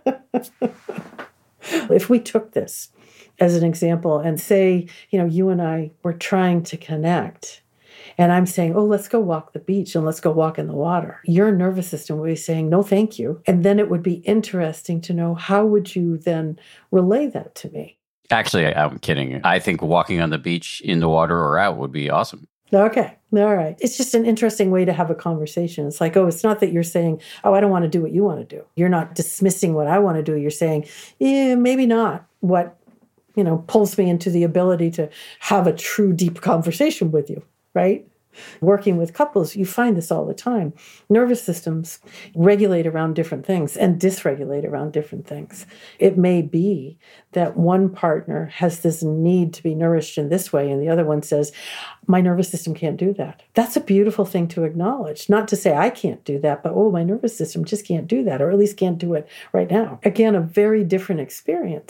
If we took this as an example and say, you and I were trying to connect and I'm saying, oh, let's go walk the beach and let's go walk in the water. Your nervous system would be saying, no, thank you. And then it would be interesting to know, how would you then relay that to me? Actually, I'm kidding. I think walking on the beach in the water or out would be awesome. Okay. All right. It's just an interesting way to have a conversation. It's like, oh, it's not that you're saying, oh, I don't want to do what you want to do. You're not dismissing what I want to do. You're saying, yeah, maybe not what, pulls me into the ability to have a true, deep conversation with you, right? Working with couples, you find this all the time. Nervous systems regulate around different things and dysregulate around different things. It may be that one partner has this need to be nourished in this way, and the other one says, my nervous system can't do that. That's a beautiful thing to acknowledge. Not to say I can't do that, but, oh, my nervous system just can't do that, or at least can't do it right now. Again, a very different experience.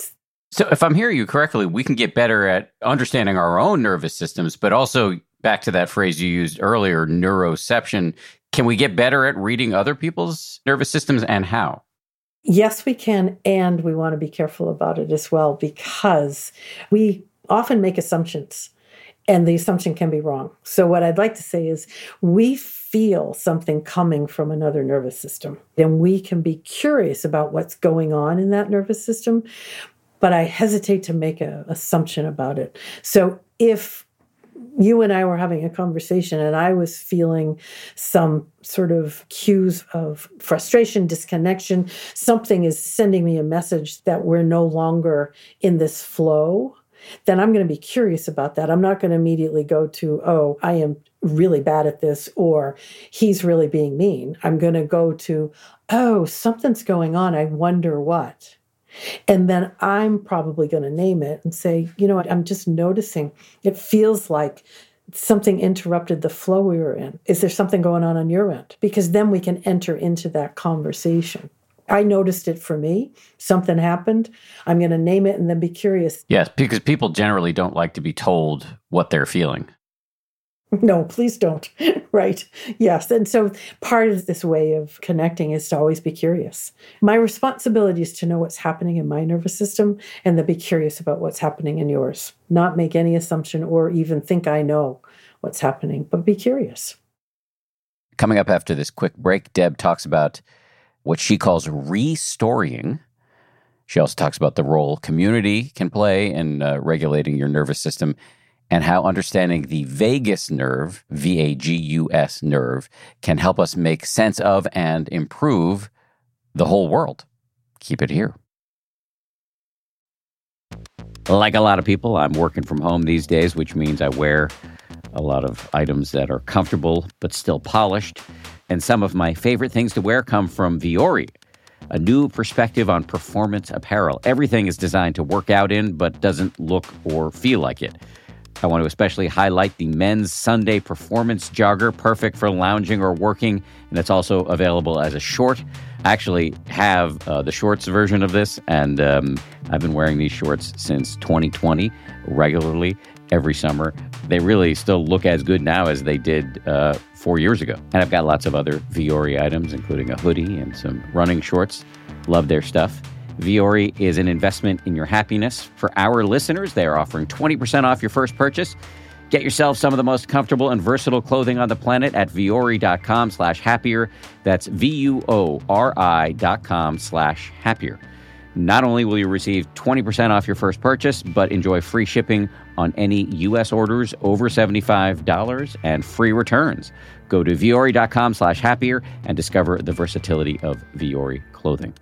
So if I'm hearing you correctly, we can get better at understanding our own nervous systems, but also back to that phrase you used earlier, neuroception. Can we get better at reading other people's nervous systems, and how? Yes, we can. And we want to be careful about it as well, because we often make assumptions and the assumption can be wrong. So what I'd like to say is we feel something coming from another nervous system, and we can be curious about what's going on in that nervous system. But I hesitate to make an assumption about it. So if you and I were having a conversation and I was feeling some sort of cues of frustration, disconnection, something is sending me a message that we're no longer in this flow, then I'm going to be curious about that. I'm not going to immediately go to, oh, I am really bad at this, or he's really being mean. I'm going to go to, oh, something's going on. I wonder what. And then I'm probably going to name it and say, you know what, I'm just noticing. It feels like something interrupted the flow we were in. Is there something going on your end? Because then we can enter into that conversation. I noticed it for me. Something happened. I'm going to name it and then be curious. Yes, because people generally don't like to be told what they're feeling. No, please don't. Right. Yes. And so part of this way of connecting is to always be curious. My responsibility is to know what's happening in my nervous system and then be curious about what's happening in yours. Not make any assumption or even think I know what's happening, but be curious. Coming up after this quick break, Deb talks about what she calls restorying. She also talks about the role community can play in regulating your nervous system, and how understanding the vagus nerve, VAGUS nerve, can help us make sense of and improve the whole world. Keep it here. Like a lot of people, I'm working from home these days, which means I wear a lot of items that are comfortable but still polished. And some of my favorite things to wear come from Vuori, a new perspective on performance apparel. Everything is designed to work out in, but doesn't look or feel like it. I want to especially highlight the men's Sunday performance jogger, perfect for lounging or working, and it's also available as a short. I actually have the shorts version of this, and I've been wearing these shorts since 2020 regularly every summer. They really still look as good now as they did 4 years ago. And I've got lots of other Vuori items, including a hoodie and some running shorts. Love their stuff. Vuori is an investment in your happiness. For our listeners, they are offering 20% off your first purchase. Get yourself some of the most comfortable and versatile clothing on the planet at vuori.com/happier. That's VUORI.com/happier. Not only will you receive 20% off your first purchase, but enjoy free shipping on any U.S. orders over $75 and free returns. Go to vuori.com/happier and discover the versatility of Vuori clothing.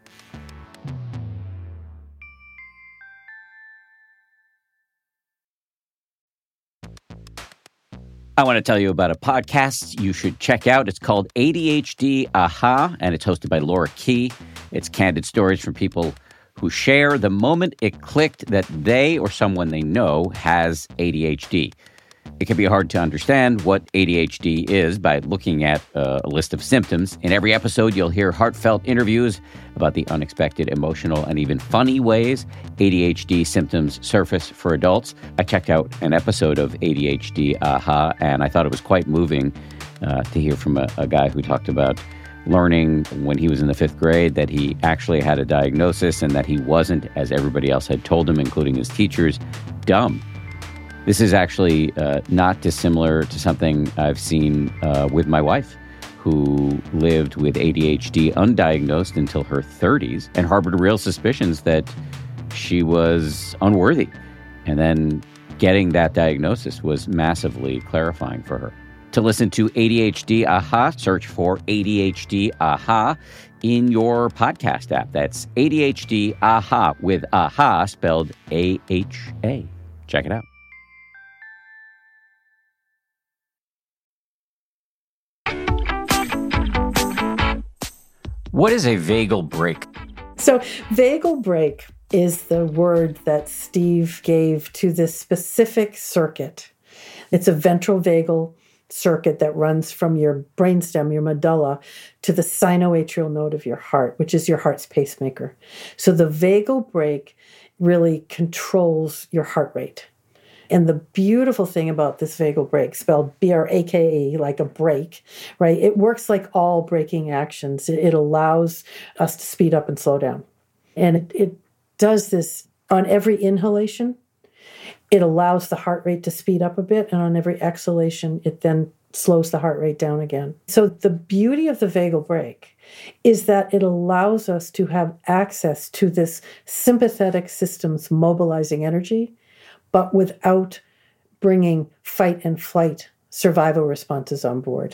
I want to tell you about a podcast you should check out. It's called ADHD Aha, and it's hosted by Laura Key. It's candid stories from people who share the moment it clicked that they or someone they know has ADHD. It can be hard to understand what ADHD is by looking at a list of symptoms. In every episode, you'll hear heartfelt interviews about the unexpected, emotional, and even funny ways ADHD symptoms surface for adults. I checked out an episode of ADHD Aha, and I thought it was quite moving to hear from a guy who talked about learning when he was in the 5th grade that he actually had a diagnosis and that he wasn't, as everybody else had told him, including his teachers, dumb. This is actually not dissimilar to something I've seen with my wife, who lived with ADHD undiagnosed until her 30s and harbored real suspicions that she was unworthy. And then getting that diagnosis was massively clarifying for her. To listen to ADHD Aha, search for ADHD Aha in your podcast app. That's ADHD Aha with Aha spelled AHA. Check it out. What is a vagal brake? So vagal brake is the word that Steve gave to this specific circuit. It's a ventral vagal circuit that runs from your brainstem, your medulla, to the sinoatrial node of your heart, which is your heart's pacemaker. So the vagal brake really controls your heart rate. And the beautiful thing about this vagal brake, spelled B-R-A-K-E, like a brake, right? It works like all braking actions. It allows us to speed up and slow down. And it does this on every inhalation. It allows the heart rate to speed up a bit. And on every exhalation, it then slows the heart rate down again. So the beauty of the vagal brake is that it allows us to have access to this sympathetic system's mobilizing energy, but without bringing fight and flight survival responses on board.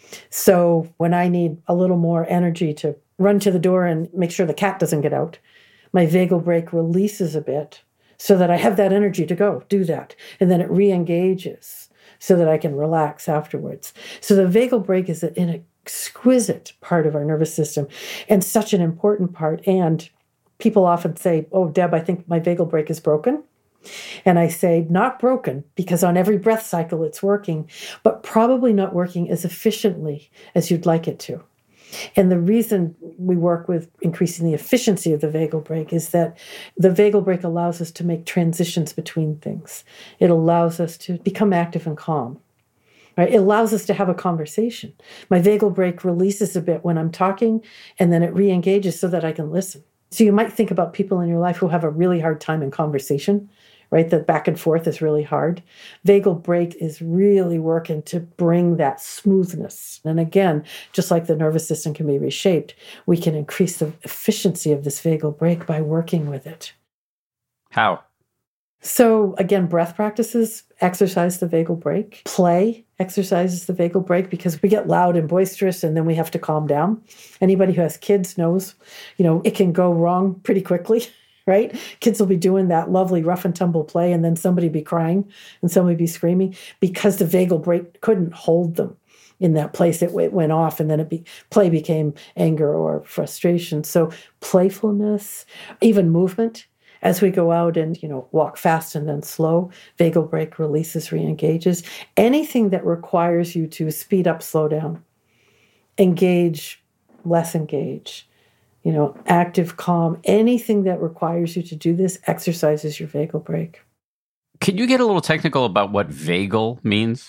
So when I need a little more energy to run to the door and make sure the cat doesn't get out, my vagal brake releases a bit so that I have that energy to go do that. And then it re-engages so that I can relax afterwards. So the vagal brake is an exquisite part of our nervous system and such an important part. And people often say, oh, Deb, I think my vagal brake is broken. And I say, not broken, because on every breath cycle it's working, but probably not working as efficiently as you'd like it to. And the reason we work with increasing the efficiency of the vagal brake is that the vagal brake allows us to make transitions between things. It allows us to become active and calm. Right? It allows us to have a conversation. My vagal brake releases a bit when I'm talking, and then it re-engages so that I can listen. So you might think about people in your life who have a really hard time in conversation, right? The back and forth is really hard. Vagal brake is really working to bring that smoothness. And again, just like the nervous system can be reshaped, we can increase the efficiency of this vagal brake by working with it. How? So again, breath practices exercise the vagal brake. Play exercises the vagal brake because we get loud and boisterous and then we have to calm down. Anybody who has kids knows, it can go wrong pretty quickly. Right? Kids will be doing that lovely rough and tumble play and then somebody be crying and somebody be screaming because the vagal brake couldn't hold them in that place. It went off and then play became anger or frustration. So playfulness, even movement, as we go out and, walk fast and then slow, vagal brake releases, re-engages. Anything that requires you to speed up, slow down, engage, less engage, active, calm, anything that requires you to do this exercises your vagal brake. Can you get a little technical about what vagal means?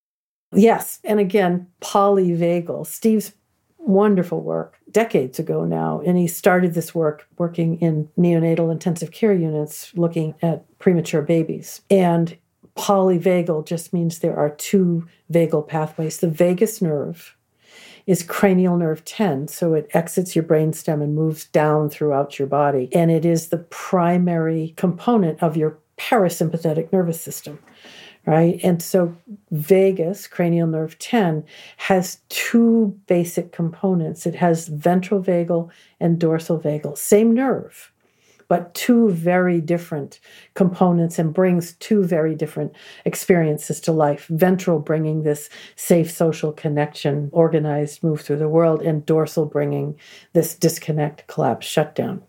Yes. And again, polyvagal. Steve's wonderful work decades ago now. And he started this work working in neonatal intensive care units, looking at premature babies. And polyvagal just means there are two vagal pathways. The vagus nerve is cranial nerve 10. So it exits your brainstem and moves down throughout your body. And it is the primary component of your parasympathetic nervous system, right? And so vagus, cranial nerve 10, has two basic components. It has ventral vagal and dorsal vagal, same nerve, but two very different components and brings two very different experiences to life. Ventral bringing this safe social connection, organized move through the world, and dorsal bringing this disconnect, collapse, shutdown.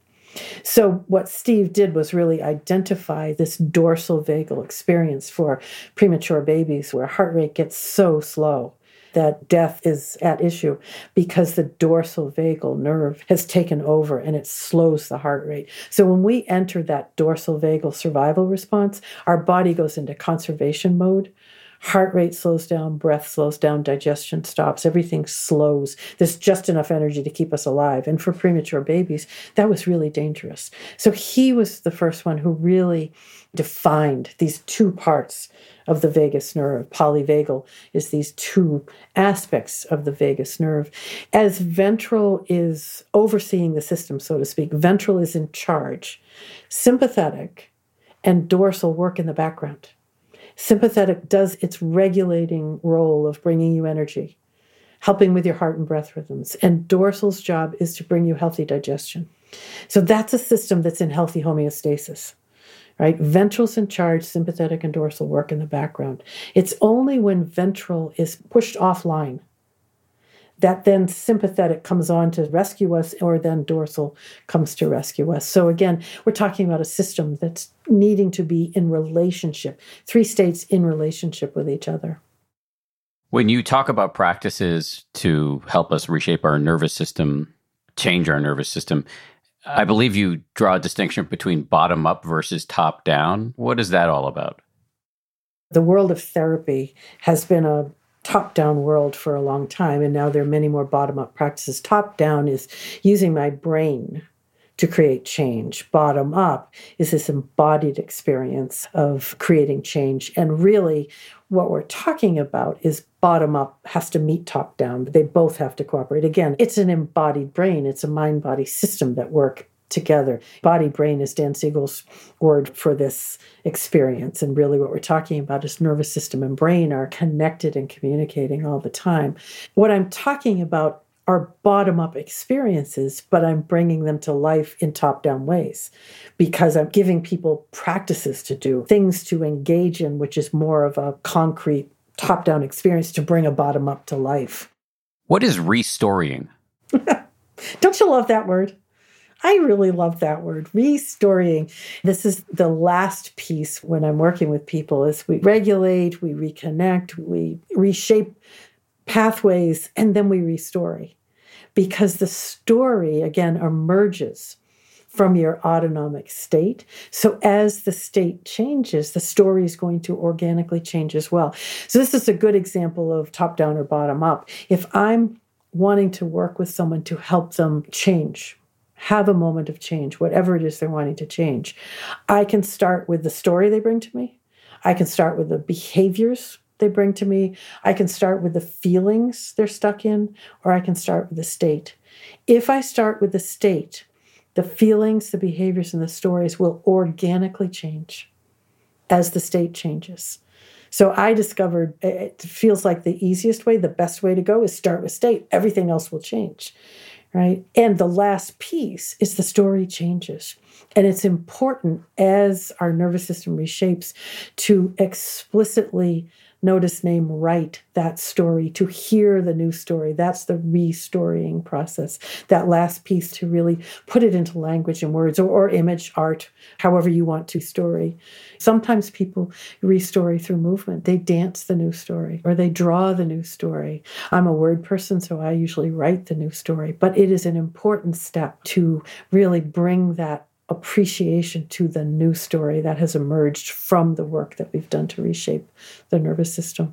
So what Steve did was really identify this dorsal vagal experience for premature babies where heart rate gets so slow that death is at issue because the dorsal vagal nerve has taken over and it slows the heart rate. So when we enter that dorsal vagal survival response, our body goes into conservation mode. Heart rate slows down, breath slows down, digestion stops, everything slows. There's just enough energy to keep us alive. And for premature babies, that was really dangerous. So he was the first one who really defined these two parts of the vagus nerve. Polyvagal is these two aspects of the vagus nerve. As ventral is overseeing the system, so to speak, ventral is in charge. Sympathetic and dorsal work in the background. Sympathetic does its regulating role of bringing you energy, helping with your heart and breath rhythms. And dorsal's job is to bring you healthy digestion. So that's a system that's in healthy homeostasis, right? Ventral's in charge, sympathetic and dorsal work in the background. It's only when ventral is pushed offline that then sympathetic comes on to rescue us, or then dorsal comes to rescue us. So again, we're talking about a system that's needing to be in relationship, three states in relationship with each other. When you talk about practices to help us reshape our nervous system, change our nervous system, I believe you draw a distinction between bottom up versus top down. What is that all about? The world of therapy has been a top-down world for a long time, and now there are many more bottom-up practices. Top-down is using my brain to create change. Bottom-up is this embodied experience of creating change. And really, what we're talking about is bottom-up has to meet top-down. They both have to cooperate. Again, it's an embodied brain. It's a mind-body system that work together. Body-brain is Dan Siegel's word for this experience. And really what we're talking about is nervous system and brain are connected and communicating all the time. What I'm talking about are bottom-up experiences, but I'm bringing them to life in top-down ways because I'm giving people practices to do, things to engage in, which is more of a concrete top-down experience to bring a bottom-up to life. What is restorying? Don't you love that word? I really love that word, restorying. This is the last piece when I'm working with people is we regulate, we reconnect, we reshape pathways, and then we restory. Because the story, again, emerges from your autonomic state. So as the state changes, the story is going to organically change as well. So this is a good example of top-down or bottom-up. If I'm wanting to work with someone to help them change, have a moment of change, whatever it is they're wanting to change, I can start with the story they bring to me. I can start with the behaviors they bring to me. I can start with the feelings they're stuck in, or I can start with the state. If I start with the state, the feelings, the behaviors, and the stories will organically change as the state changes. So I discovered it feels like the easiest way, the best way to go is start with state. Everything else will change. Right? And the last piece is the story changes. And it's important as our nervous system reshapes to explicitly notice, name, write that story, to hear the new story. That's the restorying process. That last piece to really put it into language and words or image, art, however you want to story. Sometimes people restory through movement. They dance the new story or they draw the new story. I'm a word person, so I usually write the new story. But it is an important step to really bring that appreciation to the new story that has emerged from the work that we've done to reshape the nervous system.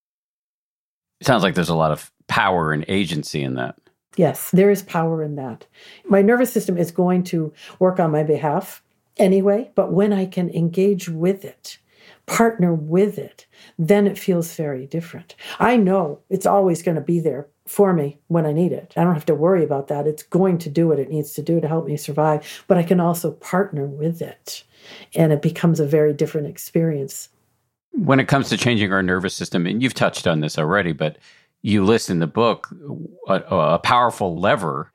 It sounds like there's a lot of power and agency in that. Yes, there is power in that. My nervous system is going to work on my behalf anyway, but when I can engage with it, partner with it, then it feels very different. I know it's always going to be there for me when I need it. I don't have to worry about that. It's going to do what it needs to do to help me survive, but I can also partner with it, and it becomes a very different experience. When it comes to changing our nervous system, and you've touched on this already, but you list in the book a powerful lever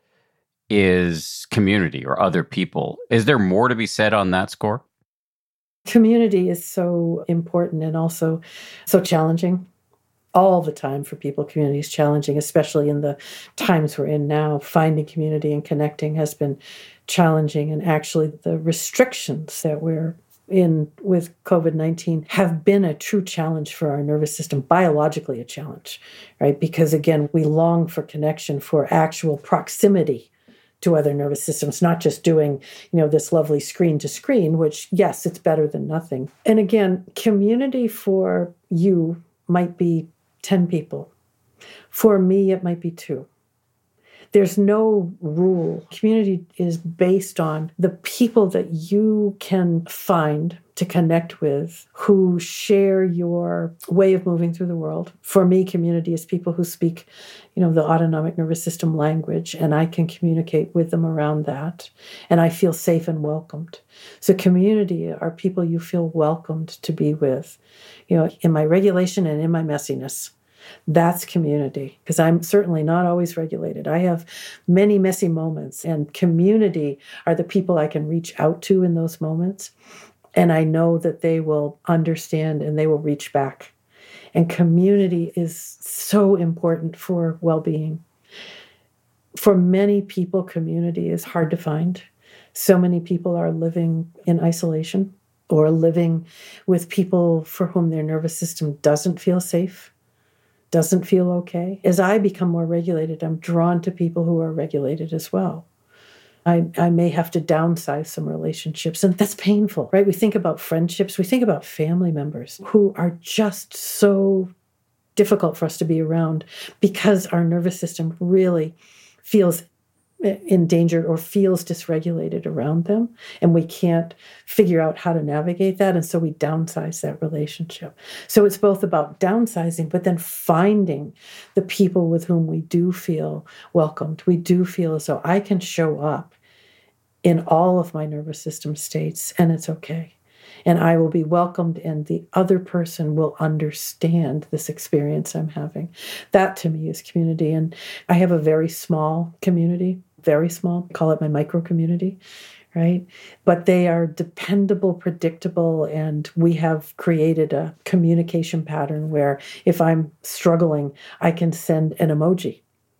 is community or other people. Is there more to be said on that score? Community is so important and also so challenging. All the time for people, community is challenging, especially in the times we're in now. Finding community and connecting has been challenging. And actually, the restrictions that we're in with COVID-19 have been a true challenge for our nervous system, biologically a challenge, right? Because again, we long for connection, for actual proximity to other nervous systems, not just doing, this lovely screen to screen, which, yes, it's better than nothing. And again, community for you might be 10 people. For me, it might be 2. There's no rule. Community is based on the people that you can find to connect with who share your way of moving through the world. For me, community is people who speak, the autonomic nervous system language, and I can communicate with them around that. And I feel safe and welcomed. So community are people you feel welcomed to be with, in my regulation and in my messiness. That's community, because I'm certainly not always regulated. I have many messy moments, and community are the people I can reach out to in those moments. And I know that they will understand and they will reach back. And community is so important for well-being. For many people, community is hard to find. So many people are living in isolation or living with people for whom their nervous system doesn't feel safe, doesn't feel okay. As I become more regulated, I'm drawn to people who are regulated as well. I may have to downsize some relationships, and that's painful, right? We think about friendships, we think about family members who are just so difficult for us to be around because our nervous system really feels endangered or feels dysregulated around them, and we can't figure out how to navigate that, and so we downsize that relationship. So it's both about downsizing, but then finding the people with whom we do feel welcomed. We do feel as though I can show up in all of my nervous system states, and it's okay. And I will be welcomed, and the other person will understand this experience I'm having. That to me is community. And I have a very small community, very small, call it my micro community, right? But they are dependable, predictable, and we have created a communication pattern where if I'm struggling, I can send an emoji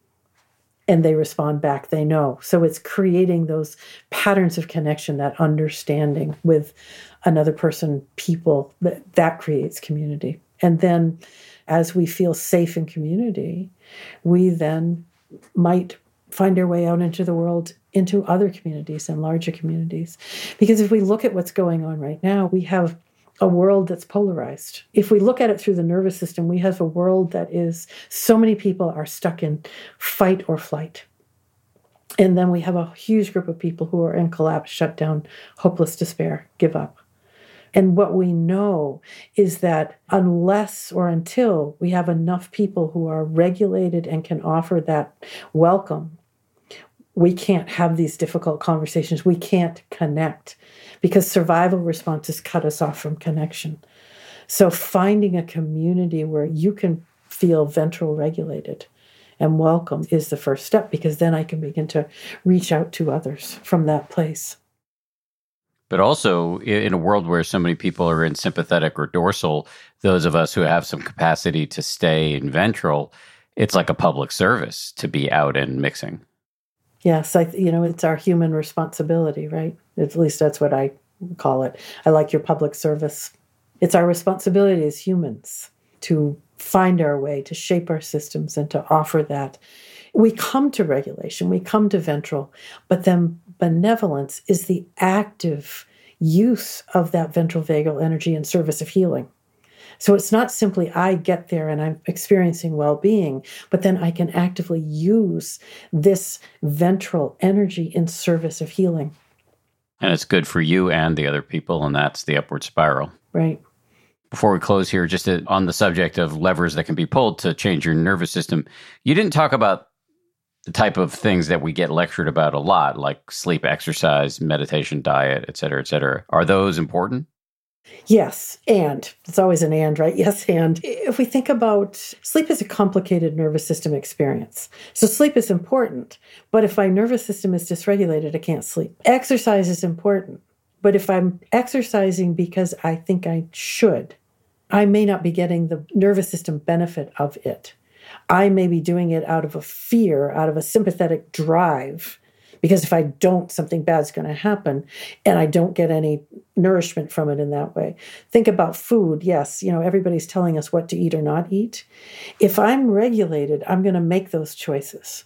and they respond back, they know. So it's creating those patterns of connection, that understanding with another person, people, that creates community. And then as we feel safe in community, we then might find our way out into the world, into other communities and larger communities. Because if we look at what's going on right now, we have a world that's polarized. If we look at it through the nervous system, we have a world that is, so many people are stuck in fight or flight. And then we have a huge group of people who are in collapse, shut down, hopeless despair, give up. And what we know is that unless or until we have enough people who are regulated and can offer that welcome, we can't have these difficult conversations. We can't connect because survival responses cut us off from connection. So finding a community where you can feel ventral regulated and welcome is the first step, because then I can begin to reach out to others from that place. But also, in a world where so many people are in sympathetic or dorsal, those of us who have some capacity to stay in ventral, it's like a public service to be out and mixing. Yes, it's our human responsibility, right? At least that's what I call it. I like your public service. It's our responsibility as humans to find our way, to shape our systems, and to offer that. We come to regulation, we come to ventral, but then benevolence is the active use of that ventral vagal energy in service of healing. So it's not simply I get there and I'm experiencing well-being, but then I can actively use this ventral energy in service of healing. And it's good for you and the other people, and that's the upward spiral. Right. Before we close here, just on the subject of levers that can be pulled to change your nervous system, you didn't talk about the type of things that we get lectured about a lot, like sleep, exercise, meditation, diet, et cetera, et cetera. Are those important? Yes, and. It's always an and, right? Yes, and. If we think about sleep is a complicated nervous system experience. So sleep is important, but if my nervous system is dysregulated, I can't sleep. Exercise is important, but if I'm exercising because I think I should, I may not be getting the nervous system benefit of it. I may be doing it out of a fear, out of a sympathetic drive, because if I don't, something bad's going to happen, and I don't get any nourishment from it in that way. Think about food. Yes, everybody's telling us what to eat or not eat. If I'm regulated, I'm going to make those choices.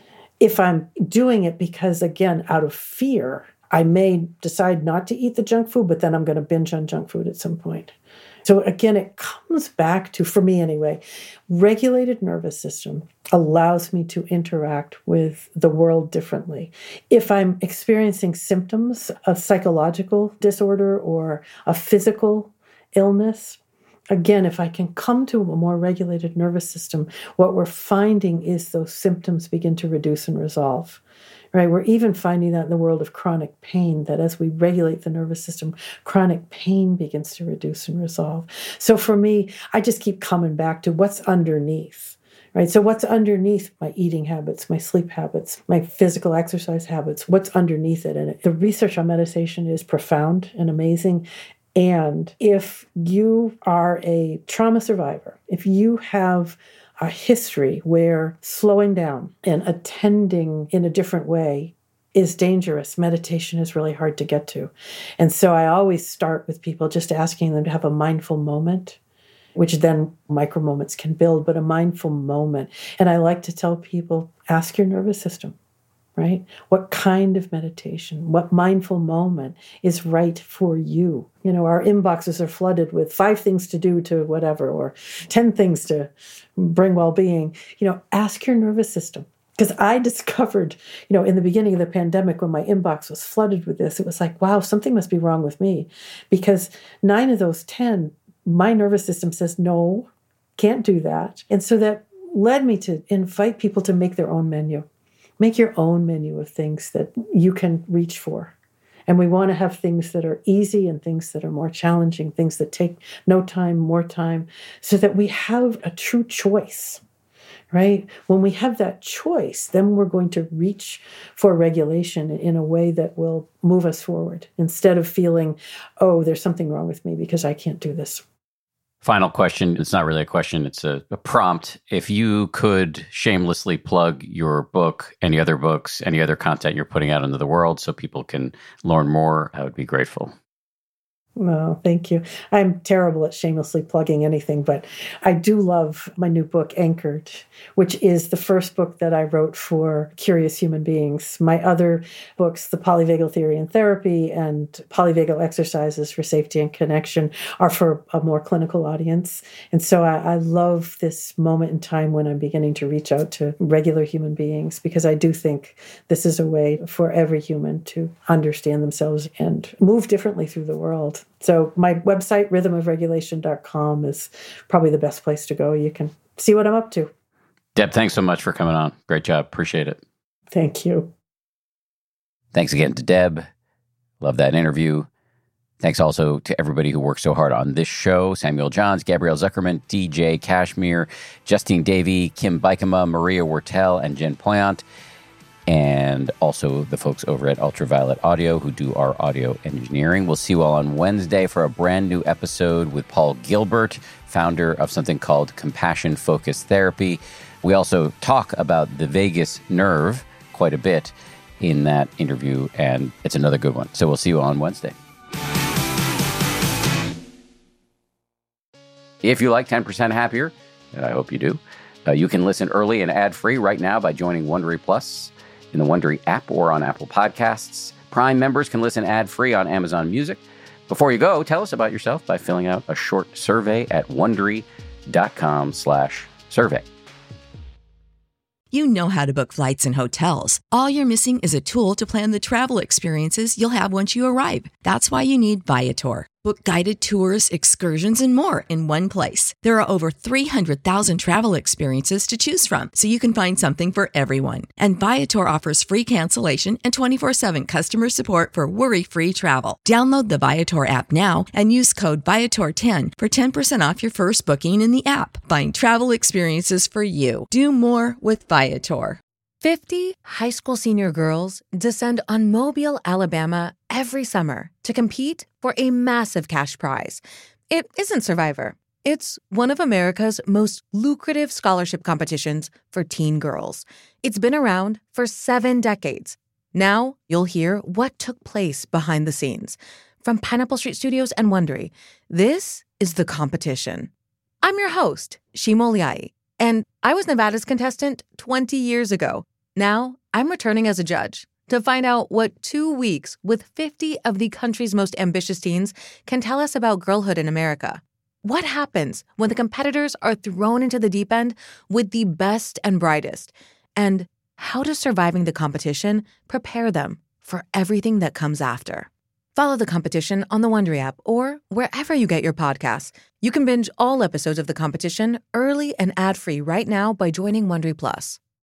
If I'm doing it because, again, out of fear, I may decide not to eat the junk food, but then I'm going to binge on junk food at some point. So again, it comes back to, for me anyway, regulated nervous system allows me to interact with the world differently. If I'm experiencing symptoms of psychological disorder or a physical illness, again, if I can come to a more regulated nervous system, what we're finding is those symptoms begin to reduce and resolve. Right? We're even finding that in the world of chronic pain, that as we regulate the nervous system, chronic pain begins to reduce and resolve. So for me, I just keep coming back to what's underneath, right? So what's underneath my eating habits, my sleep habits, my physical exercise habits, what's underneath it? And the research on meditation is profound and amazing. And if you are a trauma survivor, if you have a history where slowing down and attending in a different way is dangerous, meditation is really hard to get to. And so I always start with people just asking them to have a mindful moment, which then micro moments can build, but a mindful moment. And I like to tell people, ask your nervous system, right? What kind of meditation, what mindful moment is right for you? You know, our inboxes are flooded with 5 things to do to whatever, or 10 things to bring well-being. You know, ask your nervous system. Because I discovered, you know, in the beginning of the pandemic, when my inbox was flooded with this, it was like, wow, something must be wrong with me. Because 9 of those 10, my nervous system says, no, can't do that. And so that led me to invite people to make their own menu. Make your own menu of things that you can reach for. And we want to have things that are easy and things that are more challenging, things that take no time, more time, so that we have a true choice, right? When we have that choice, then we're going to reach for regulation in a way that will move us forward instead of feeling, oh, there's something wrong with me because I can't do this. Final question. It's not really a question. It's a prompt. If you could shamelessly plug your book, any other books, any other content you're putting out into the world so people can learn more, I would be grateful. Oh, thank you. I'm terrible at shamelessly plugging anything, but I do love my new book, Anchored, which is the first book that I wrote for curious human beings. My other books, The Polyvagal Theory and Therapy and Polyvagal Exercises for Safety and Connection, are for a more clinical audience. And so I love this moment in time when I'm beginning to reach out to regular human beings, because I do think this is a way for every human to understand themselves and move differently through the world. So my website, rhythmofregulation.com, is probably the best place to go. You can see what I'm up to. Deb, thanks so much for coming on. Great job. Appreciate it. Thank you. Thanks again to Deb. Love that interview. Thanks also to everybody who worked so hard on this show. Samuel Johns, Gabrielle Zuckerman, DJ Kashmir, Justine Davey, Kim Bikema, Maria Wertel, and Jen Poyant. And also the folks over at Ultraviolet Audio who do our audio engineering. We'll see you all on Wednesday for a brand new episode with Paul Gilbert, founder of something called Compassion Focused Therapy. We also talk about the vagus nerve quite a bit in that interview, and it's another good one. So we'll see you on Wednesday. If you like 10% Happier, and I hope you do, you can listen early and ad-free right now by joining Wondery Plus in the Wondery app or on Apple Podcasts. Prime members can listen ad-free on Amazon Music. Before you go, tell us about yourself by filling out a short survey at Wondery.com/survey. You know how to book flights and hotels. All you're missing is a tool to plan the travel experiences you'll have once you arrive. That's why you need Viator. Book guided tours, excursions, and more in one place. There are over 300,000 travel experiences to choose from, so you can find something for everyone. And Viator offers free cancellation and 24/7 customer support for worry-free travel. Download the Viator app now and use code Viator10 for 10% off your first booking in the app. Find travel experiences for you. Do more with Viator. 50 high school senior girls descend on Mobile, Alabama every summer to compete for a massive cash prize. It isn't Survivor. It's one of America's most lucrative scholarship competitions for teen girls. It's been around for 7 decades. Now you'll hear what took place behind the scenes. From Pineapple Street Studios and Wondery, this is The Competition. I'm your host, Shima Oliai, and I was Nevada's contestant 20 years ago. Now, I'm returning as a judge to find out what 2 weeks with 50 of the country's most ambitious teens can tell us about girlhood in America. What happens when the competitors are thrown into the deep end with the best and brightest? And how does surviving the competition prepare them for everything that comes after? Follow The Competition on the Wondery app or wherever you get your podcasts. You can binge all episodes of The Competition early and ad-free right now by joining Wondery Plus.